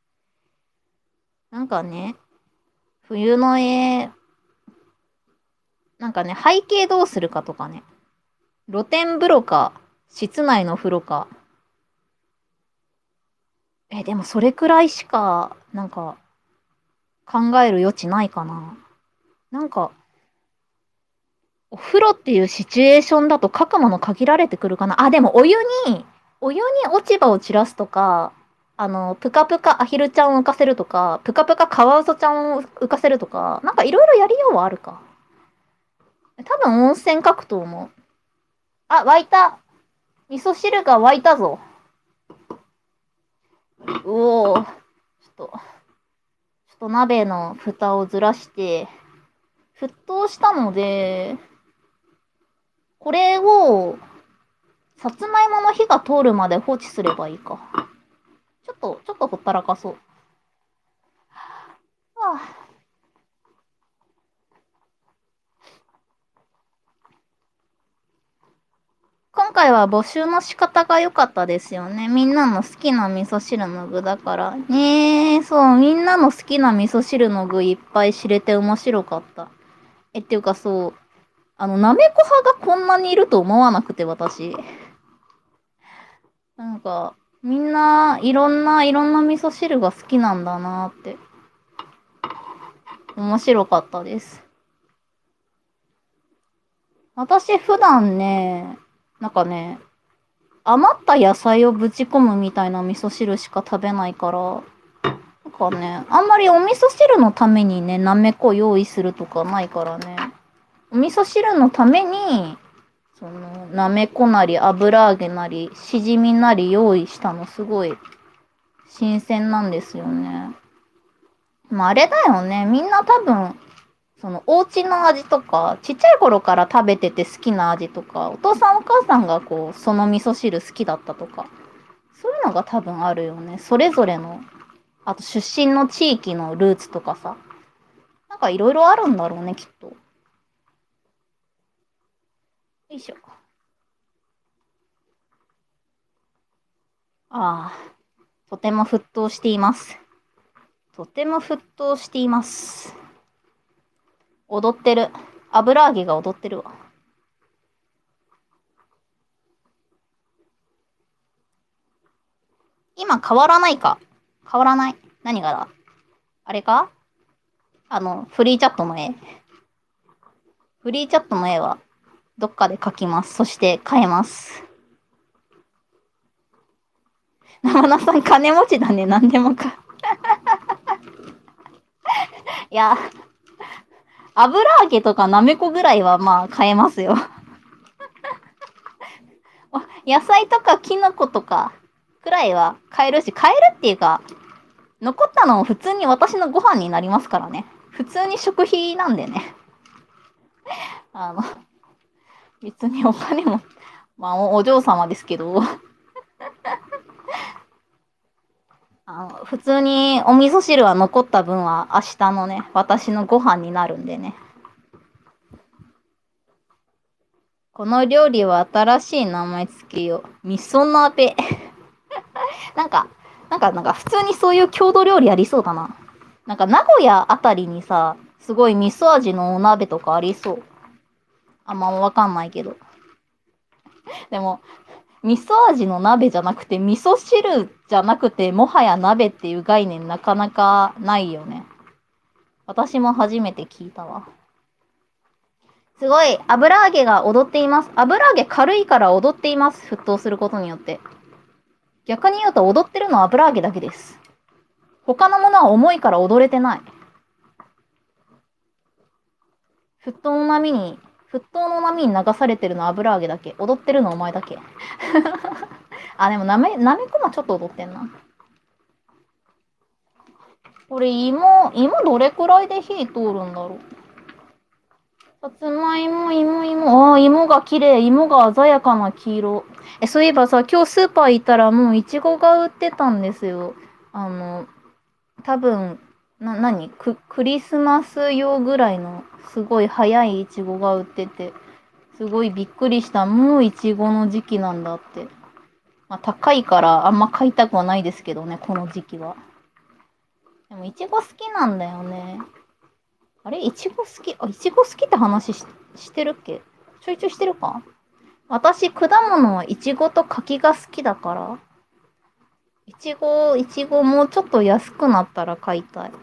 なんかね、冬の絵、なんかね、背景どうするかとかね。露天風呂か、室内の風呂か。でもそれくらいしか、なんか、考える余地ないかな。なんか、お風呂っていうシチュエーションだと書くもの限られてくるかな。あ、でもお湯に落ち葉を散らすとか、ぷかぷかアヒルちゃんを浮かせるとか、ぷかぷかカワウソちゃんを浮かせるとか、なんかいろいろやりようはあるか。多分温泉書くと思う。あ、沸いた。味噌汁が沸いたぞ。うおー。ちょっと鍋の蓋をずらして、沸騰したので、これを、さつまいもの火が通るまで放置すればいいか。ちょっとほったらかそう。はあ、今回は募集の仕方が良かったですよね。みんなの好きな味噌汁の具だから。ねえ、そう、みんなの好きな味噌汁の具いっぱい知れて面白かった。っていうかそう、なめこ派がこんなにいると思わなくて、私。なんか、みんないろんな味噌汁が好きなんだなって。面白かったです。私普段ね、なんかね、余った野菜をぶち込むみたいな味噌汁しか食べないから、なんかね、あんまりお味噌汁のためにね、なめこ用意するとかないからね。お味噌汁のために、なめこなり油揚げなり、しじみなり用意したのすごい新鮮なんですよね。まああれだよね。みんな多分、お家の味とか、ちっちゃい頃から食べてて好きな味とか、お父さんお母さんがこう、その味噌汁好きだったとか、そういうのが多分あるよね。それぞれの、あと出身の地域のルーツとかさ、なんかいろいろあるんだろうね、きっと。よいしょ。ああ、とても沸騰しています。とても沸騰しています。踊ってる。油揚げが踊ってるわ。今変わらないか。変わらない。何がだ？あれか？フリーチャットの絵。フリーチャットの絵はどっかで描きます。そして変えます。生田さん金持ちだね。何でもか。いや、油揚げとかなめこぐらいはまあ買えますよ。野菜とかキノコとかくらいは買えるし、買えるっていうか、残ったのも普通に私のご飯になりますからね。普通に食費なんでね。あの、別にお金も、まあお嬢様ですけど、普通にお味噌汁は残った分は明日のね、私のご飯になるんでね。この料理は新しい名前付けよう。味噌鍋。なんか、なんか普通にそういう郷土料理ありそうだな。なんか名古屋あたりにさ、すごい味噌味のお鍋とかありそう。あんまわかんないけど。でも、味噌味の鍋じゃなくて、味噌汁じゃなくて、もはや鍋っていう概念なかなかないよね。私も初めて聞いたわ。すごい、油揚げが踊っています。油揚げ軽いから踊っています。沸騰することによって。逆に言うと踊ってるのは油揚げだけです。他のものは重いから踊れてない。沸騰の波に、沸騰の波に流されてるのは油揚げだけ。踊ってるのお前だけ。 あ、でもなめこもちょっと踊ってんな。これ芋どれくらいで火通るんだろう。さつまいも、芋。ああ、芋が綺麗。芋が鮮やかな黄色。そういえばさ、今日スーパー行ったらもうイチゴが売ってたんですよ。あの、多分、クリスマス用ぐらいのすごい早いイチゴが売ってて、すごいびっくりした。もうイチゴの時期なんだって。まあ、高いからあんま買いたくはないですけどね、この時期は。でもイチゴ好きなんだよね。あれイチゴ好き、イチゴ好きってしてるっけ？ちょいちょいしてるか？私、果物はイチゴと柿が好きだから、イチゴもうちょっと安くなったら買いたい。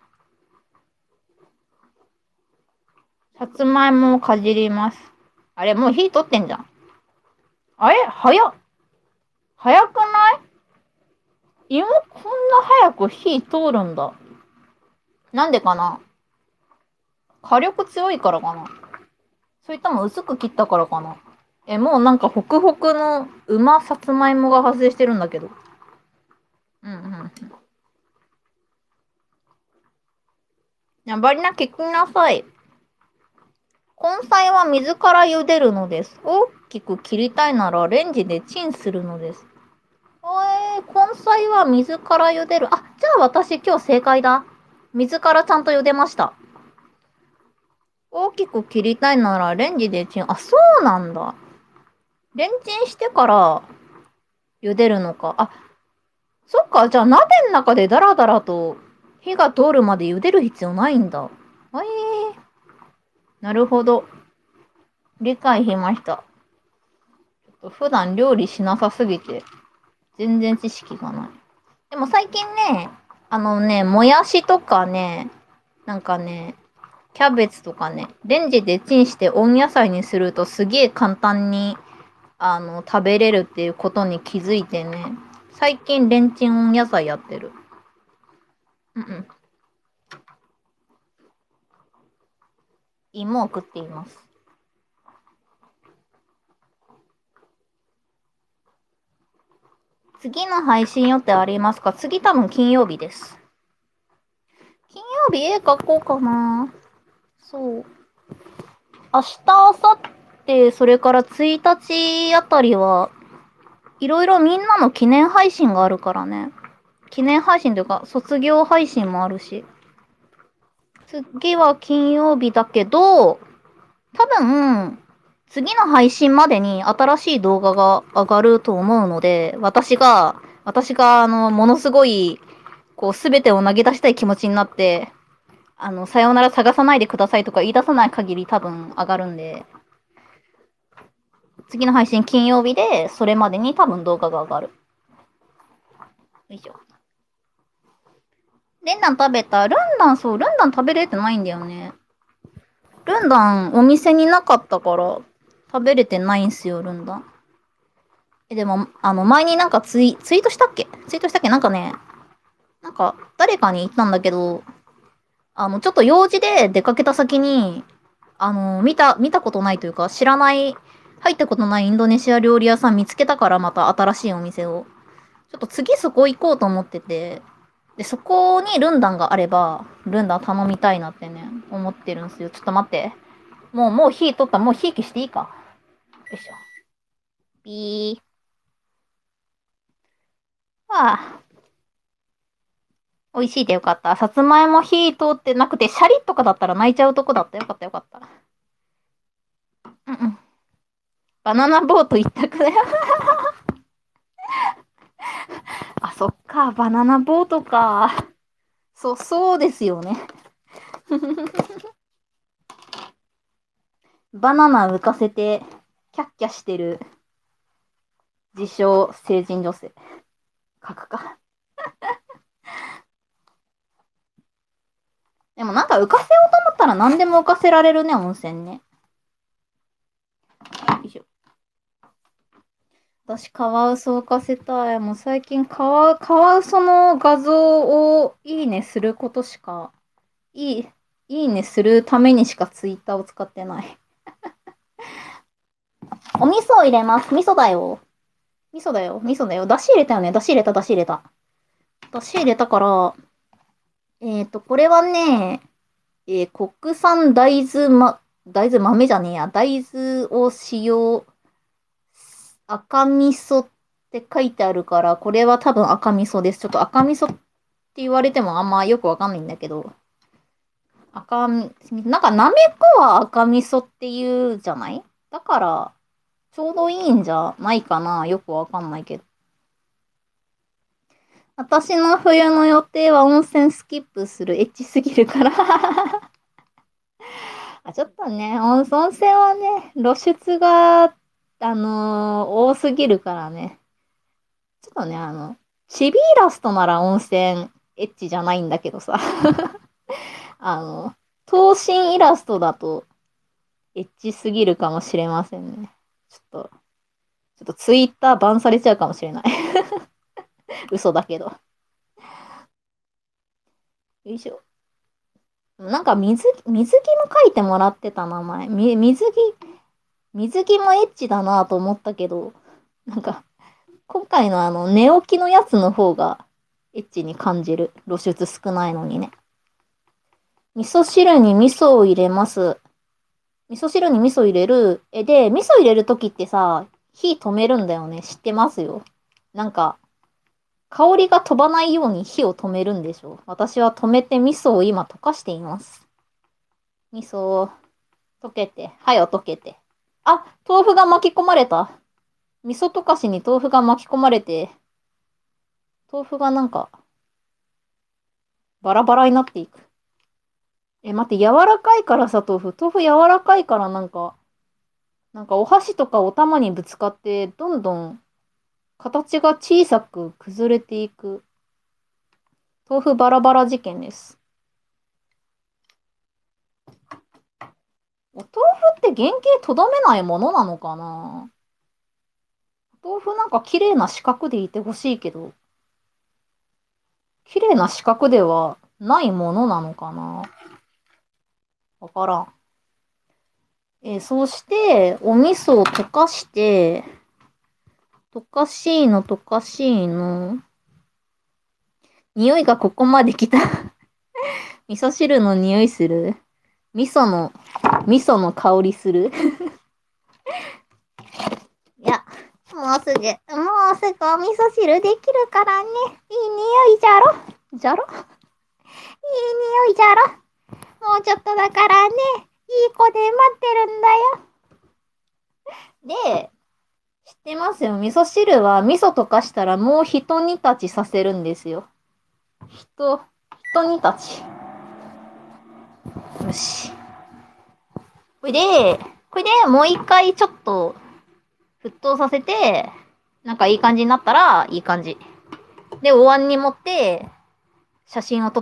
さつまいもをかじります。あれ、もう火取ってんじゃん。あれ早くない？芋こんな早く火通るんだ。なんでかな？火力強いからかな？それとも薄く切ったからかな？もうなんかホクホクのさつまいもが発生してるんだけど。うんうん。やばりな、聞きなさい。根菜は水から茹でるのです。大きく切りたいならレンジでチンするのです。根菜は水から茹でる。あ、じゃあ私今日正解だ。水からちゃんと茹でました。大きく切りたいならレンジでチン。あ、そうなんだ。レンチンしてから茹でるのか。あ、そっか。じゃあ鍋の中でダラダラと火が通るまで茹でる必要ないんだ。なるほど。理解しました。普段料理しなさすぎて全然知識がない。でも最近ね、もやしとかね、なんかね、キャベツとかね、レンジでチンして温野菜にするとすげえ簡単に、食べれるっていうことに気づいてね、最近レンチン温野菜やってる。うんうん。芋を食っています。次の配信予定ありますか？次多分金曜日です。金曜日絵描こうかな。そう。明日、明後日、それから1日あたりは、いろいろみんなの記念配信があるからね。記念配信というか、卒業配信もあるし。次は金曜日だけど、多分、次の配信までに新しい動画が上がると思うので、私が、ものすごい、こう、すべてを投げ出したい気持ちになって、さようなら探さないでくださいとか言い出さない限り多分上がるんで、次の配信金曜日で、それまでに多分動画が上がる。よいしょ。ルンダン食べた。そう、ルンダン食べれてないんだよね。ルンダンお店になかったから食べれてないんすよ、ルンダン。でも、前になんかツイートしたっけ？ツイートしたっけ？なんかね、なんか誰かに言ったんだけど、ちょっと用事で出かけた先に、見たことないというか、入ったことないインドネシア料理屋さん見つけたからまた新しいお店を。ちょっと次そこ行こうと思ってて、で、そこにルンダンがあれば、ルンダン頼みたいなってね、思ってるんですよ。ちょっと待って。もう火取った。もう火消していいか。よいしょ。ピー。ああ、美味しいでよかった。さつまいも火通ってなくて、シャリッとかだったら泣いちゃうとこだった。よかったよかった。うんうん。バナナボート一択だよ。あ、そっか。バナナボートか。そうですよね。バナナ浮かせて、キャッキャしてる自称成人女性。書くか。でもなんか浮かせようと思ったら何でも浮かせられるね、温泉ね。よいしょ。私、カワウソ浮かせたい。もう最近カワウソの画像をいいねすることしか、いい、いいねするためにしかツイッターを使ってない。お味噌を入れます。味噌だよ。 味噌だよ、味噌だよ。だし入れたよね。だし入れた、だし入れた。だし入れたから、これはね、国産大豆豆じゃねえや。大豆を使用、赤味噌って書いてあるから、これは多分赤味噌です。ちょっと赤味噌って言われてもあんまよくわかんないんだけど、なんかなめこは赤味噌って言うじゃない？だから、ちょうどいいんじゃないかな。よくわかんないけど。私の冬の予定は温泉スキップする。エッチすぎるからちょっとね、温泉はね、露出が、多すぎるからね。ちょっとね、チビイラストなら温泉エッチじゃないんだけどさ。あの、頭身イラストだとエッチすぎるかもしれませんね。ちょっとツイッターバンされちゃうかもしれない。嘘だけど。よいしょ。なんか水着も書いてもらってた名前。水着もエッチだなと思ったけど、なんか、今回の寝起きのやつの方がエッチに感じる。露出少ないのにね。味噌汁に味噌を入れます。味噌汁に味噌入れる。で、味噌入れるときってさ、火止めるんだよね。知ってますよ。なんか、香りが飛ばないように火を止めるんでしょ。私は止めて味噌を今溶かしています。味噌を溶けて、はよ溶けて。あ、豆腐が巻き込まれた。味噌溶かしに豆腐が巻き込まれて、豆腐がなんかバラバラになっていく。待って、柔らかいからさ、豆腐柔らかいからなんかお箸とかお玉にぶつかって、どんどん形が小さく崩れていく。豆腐バラバラ事件です。お豆腐って原型とどめないものなのかな？お豆腐なんか綺麗な四角でいてほしいけど、綺麗な四角ではないものなのかな？わからん。そして、お味噌を溶かして、溶かしいの。匂いがここまで来た。味噌汁の匂いする。味噌の、味噌の香りする。いや、もうすぐお味噌汁できるからね。いい匂いじゃろ。じゃろ？いい匂いじゃろ。もうちょっとだからね。いい子で待ってるんだよ。で、知ってますよ。味噌汁は味噌溶かしたらもう一煮立ちさせるんですよ。一煮立ち。よし。これで、もう一回ちょっと沸騰させて、なんかいい感じになったらいい感じ。で、お椀に盛って、写真を撮って、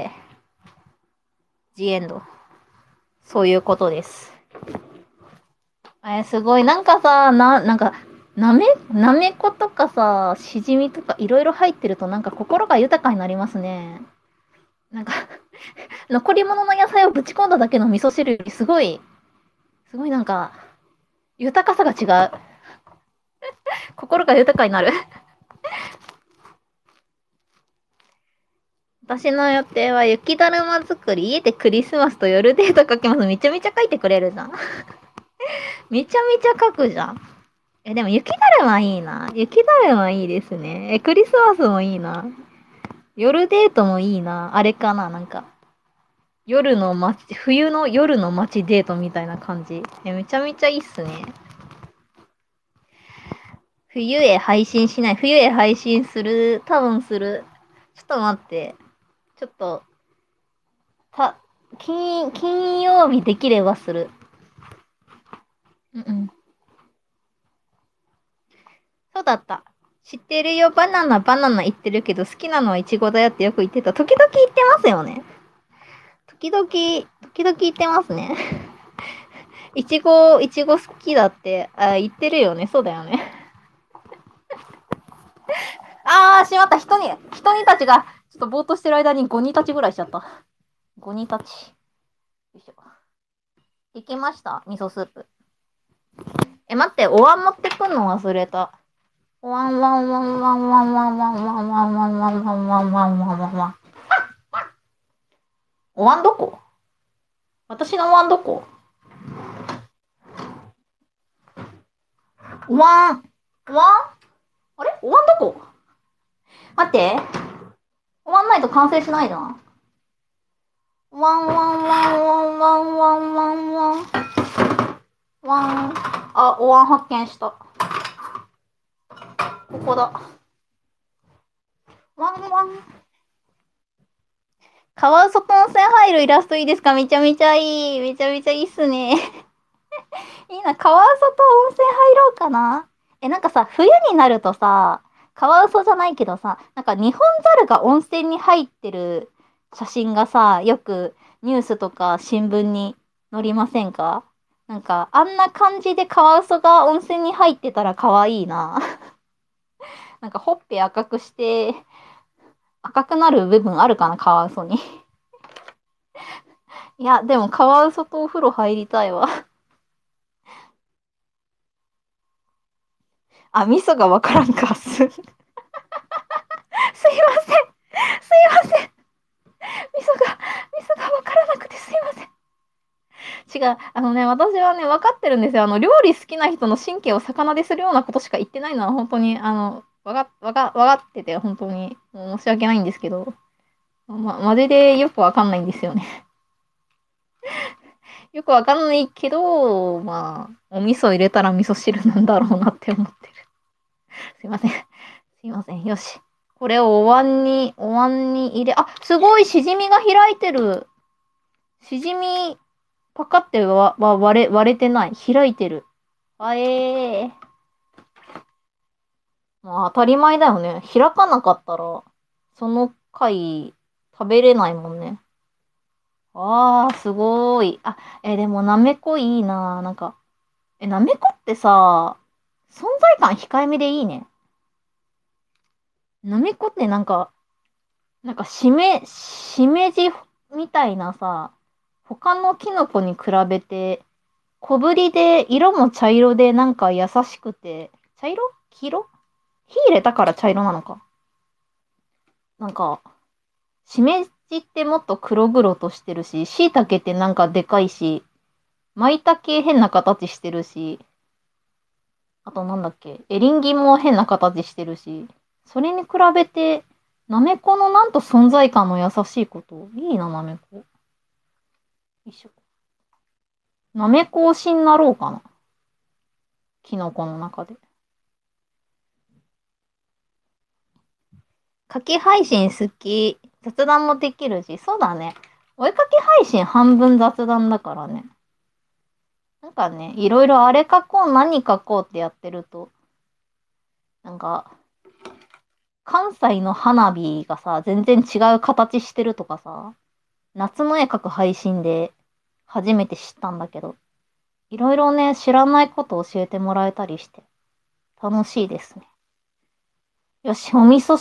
ジエンド。そういうことです。すごい。なんかさ、なんか、なめことかさ、しじみとかいろいろ入ってるとなんか心が豊かになりますね。なんか残り物の野菜をぶち込んだだけの味噌汁よりすごいなんか、豊かさが違う。心が豊かになる。私の予定は雪だるま作り、家でクリスマスと夜デート書きます。めちゃめちゃ書いてくれるじゃん。めちゃめちゃ書くじゃん。でも雪だるまいいな。雪だるまいいですね。クリスマスもいいな。夜デートもいいな。あれかな、なんか。冬の夜の街デートみたいな感じ。めちゃめちゃいいっすね。冬へ配信しない。冬へ配信する。多分する。ちょっと待って。ちょっと、た、金曜日できればする。うんうん。そうだった。知ってるよ。バナナ言ってるけど、好きなのはイチゴだよってよく言ってた。時々言ってますよね。時々言ってますね。いちご好きだって、言ってるよね。そうだよね。しまった。人にたちが、ちょっとぼーっとしてる間に5人たちぐらいしちゃった。5人たち。よいしょ。できました。味噌スープ。待って、お椀持ってくんの忘れた。 ワンワンワンワンワンワンワンワンワンワンワンワンワンワンワンワンワン。おわんどこ？私のおわんどこ？おわん。おわん？あれおわんどこ？待って。おわんないと完成しないな。ワンワンワンワンワンワンワンワン。ワン。あ、おわん発見した。ここだ。ワンワン。カワウソと温泉入るイラストいいですか？めちゃめちゃいい。めちゃめちゃいいっすね。いいな。カワウソと温泉入ろうかな。なんかさ、冬になるとさ、カワウソじゃないけどさ、なんかニホンザルが温泉に入ってる写真がさ、よくニュースとか新聞に載りませんか？なんか、あんな感じでカワウソが温泉に入ってたら可愛いな。なんか、ほっぺ赤くして、赤くなる部分あるかな、カワウソに。いや、でもカワウソとお風呂入りたいわ。あ、味噌がわからんか。すいません。すいません。味噌がわからなくてすいません。違う。私はね、分かってるんですよ。料理好きな人の神経を逆なでするようなことしか言ってないのは、本当に、わかってて、本当に、もう申し訳ないんですけど、マジでよくわかんないんですよね。よくわかんないけど、まあ、お味噌入れたら味噌汁なんだろうなって思ってる。すいません。すいません。よし。これをお椀に入れ、あ、すごい、しじみが開いてる。しじみ、パカって割れてない。開いてる。あまあ当たり前だよね。開かなかったら、その貝、食べれないもんね。ああ、すごい。あ、でもなめこいいな。なんか、なめこってさ、存在感控えめでいいね。なめこってなんかしめじみたいなさ、他のキノコに比べて、小ぶりで色も茶色でなんか優しくて、茶色黄色火入れたから茶色なのか。なんか、しめじってもっと黒々としてるし、しいたけってなんかでかいし、まいたけ変な形してるし、あとなんだっけ、エリンギも変な形してるし、それに比べて、なめこのなんと存在感の優しいこと。いいな、なめこ。よいしょ。なめこ推しになろうかな。キノコの中で。書き配信好き。雑談もできるし、そうだね。お絵かき配信半分雑談だからね。なんかね、いろいろあれ書こう、何書こうってやってると、なんか、関西の花火がさ、全然違う形してるとかさ、夏の絵描く配信で初めて知ったんだけど、いろいろね、知らないこと教えてもらえたりして、楽しいですね。よし、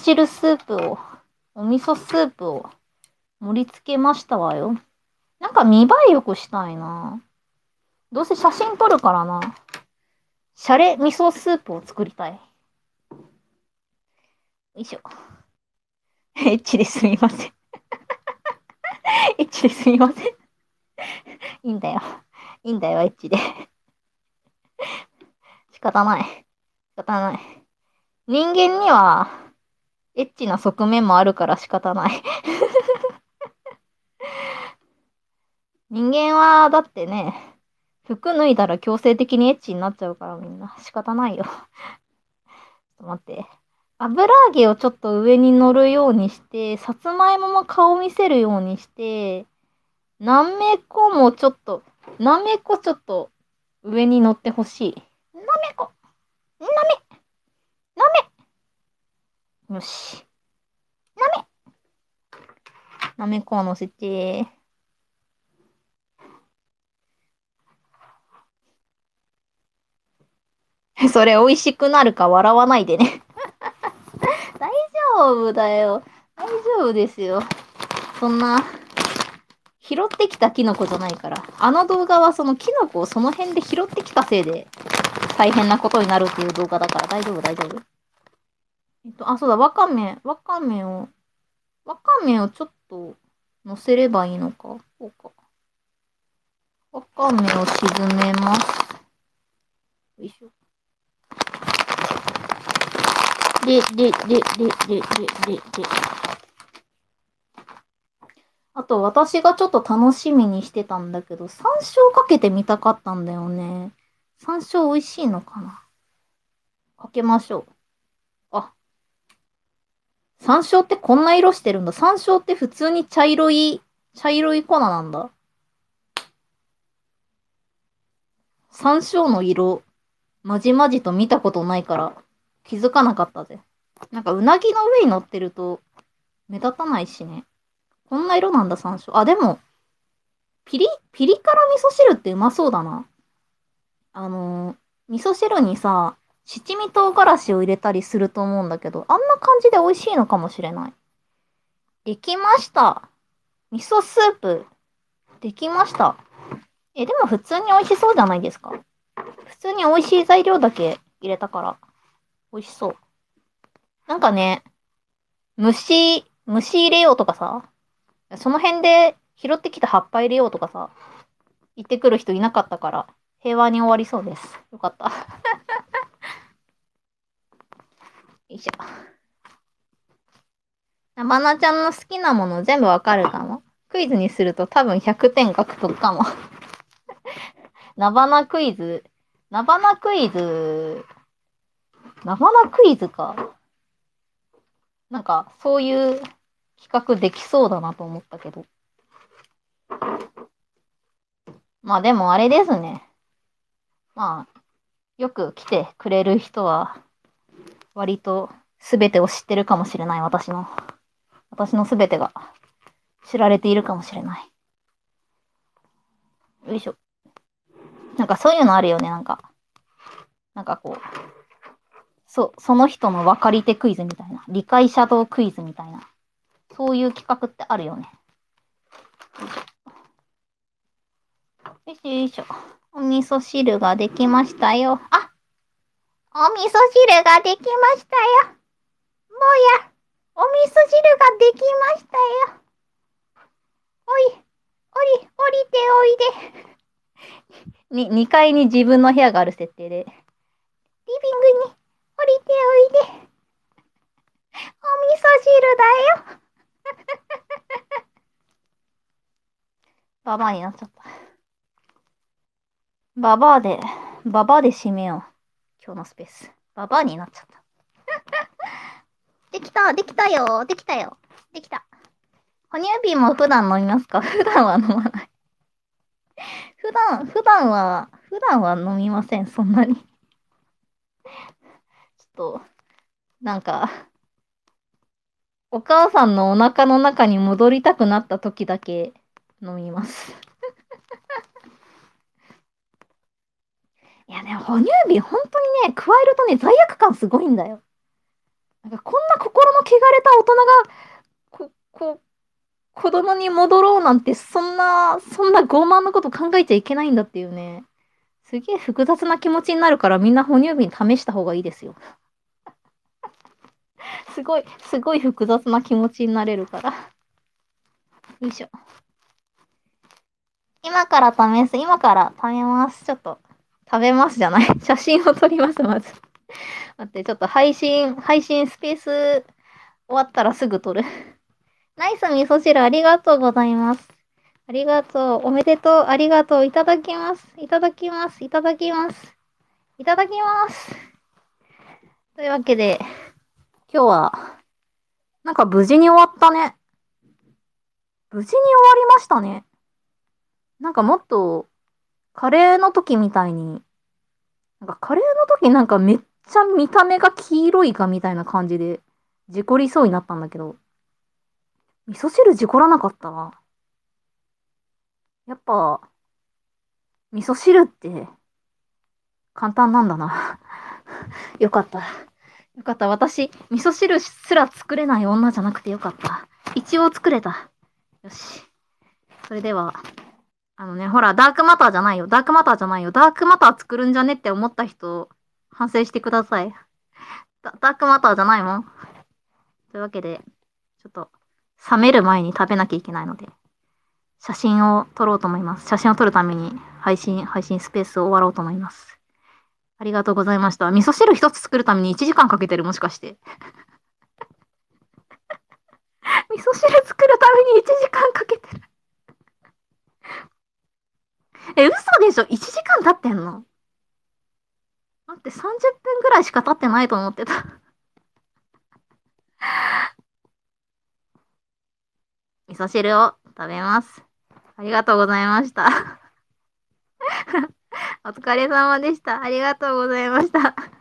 お味噌スープを盛り付けましたわよ。なんか見栄え良くしたいな。どうせ写真撮るからな。シャレ味噌スープを作りたい。よいしょ。エッチですみません。エッチですみません。いいんだよ。いいんだよ、エッチで。仕方ない。仕方ない。人間には、エッチな側面もあるから仕方ない。人間は、だってね、服脱いだら強制的にエッチになっちゃうからみんな。仕方ないよ。ちょっと待って。油揚げをちょっと上に乗るようにして、さつまいもも顔見せるようにして、なめこもちょっと、なめこちょっと上に乗ってほしい。なめこ、なめ、なめ。よし。なめ、なめこを乗せて。それ美味しくなるか笑わないでね。大丈夫だよ。大丈夫ですよ。そんな、拾ってきたキノコじゃないから。あの動画はそのキノコをその辺で拾ってきたせいで大変なことになるっていう動画だから大丈夫大丈夫。 そうだ、わかめをちょっと乗せればいいのか。こうか。わかめを沈めます。よいしょ。で。あと、私がちょっと楽しみにしてたんだけど、山椒かけてみたかったんだよね。山椒美味しいのかな。かけましょう。あ、山椒ってこんな色してるんだ。山椒って普通に茶色い粉なんだ。山椒の色、まじまじと見たことないから気づかなかったぜ。なんかうなぎの上に乗ってると目立たないしね。こんな色なんだ、山椒。あ、でも、ピリ辛味噌汁ってうまそうだな。あのー味噌汁にさ、七味唐辛子を入れたりすると思うんだけど、あんな感じで美味しいのかもしれない。できました。味噌スープ。できました。でも普通に美味しそうじゃないですか。普通に美味しい材料だけ入れたから、美味しそう。なんかね、虫入れようとかさ、その辺で拾ってきた葉っぱ入れようとかさ、言ってくる人いなかったから、平和に終わりそうです。よかった。よいしょ。まなちゃんの好きなもの全部わかるかも。クイズにすると多分100点獲得かも。なばなクイズ。なばなクイズ。なばなクイズか。なんか、そういう企画できそうだなと思ったけど。まあでもあれですね。まあ、よく来てくれる人は、割と全てを知ってるかもしれない、私の全てが知られているかもしれない。よいしょ。なんかそういうのあるよね、なんかこう、その人の分かり手クイズみたいな。理解者像クイズみたいな。そういう企画ってあるよね。よいしょよいしょ。お味噌汁ができましたよ。あ、お味噌汁ができましたよ。もうや、お味噌汁ができましたよ。降りておいで。2階に自分の部屋がある設定で。リビングに降りておいで。お味噌汁だよ。ババアになっちゃった。ババアで、ババアで締めよう。今日のスペース。ババアになっちゃった。できたよ、できたよ。できた。哺乳瓶も普段飲みますか？普段は飲まない。普段は飲みません、そんなに。ちょっと、なんか、お母さんのお腹の中に戻りたくなった時だけ飲みます。いやね、哺乳瓶本当にね、加えるとね、罪悪感すごいんだよ。なんかこんな心の汚れた大人が、子供に戻ろうなんて、そんな傲慢なこと考えちゃいけないんだっていうね。すげえ複雑な気持ちになるからみんな哺乳瓶試した方がいいですよ。すごい複雑な気持ちになれるから。よいしょ。今から試す。ちょっと、食べますじゃない。写真を撮ります、まず。待って、ちょっと配信スペース終わったらすぐ撮る。ナイス味噌汁ありがとうございます。ありがとう。おめでとう。ありがとう。いただきます。いただきます。いただきます。いただきます。というわけで、今日は、なんか無事に終わったね。無事に終わりましたね。なんかもっと、カレーの時みたいに、なんかカレーの時なんかめっちゃ見た目が黄色いかみたいな感じで、事故りそうになったんだけど、味噌汁事故らなかったわ。やっぱ、味噌汁って簡単なんだな。よかった。よかった。私、味噌汁すら作れない女じゃなくてよかった。一応作れた。よし。それでは、ほら、ダークマターじゃないよ。ダークマターじゃないよ。ダークマター作るんじゃねって思った人、反省してください。 ダークマターじゃないもん。というわけで、ちょっと、冷める前に食べなきゃいけないので、写真を撮ろうと思います。写真を撮るために配信スペースを終わろうと思います。ありがとうございました。味噌汁一つ作るために1時間かけてる、もしかして。味噌汁作るために1時間かけてる。え、嘘でしょ？ 1 時間経ってんの？待って、30分ぐらいしか経ってないと思ってた。味噌汁を食べます。ありがとうございました。お疲れ様でした。ありがとうございました。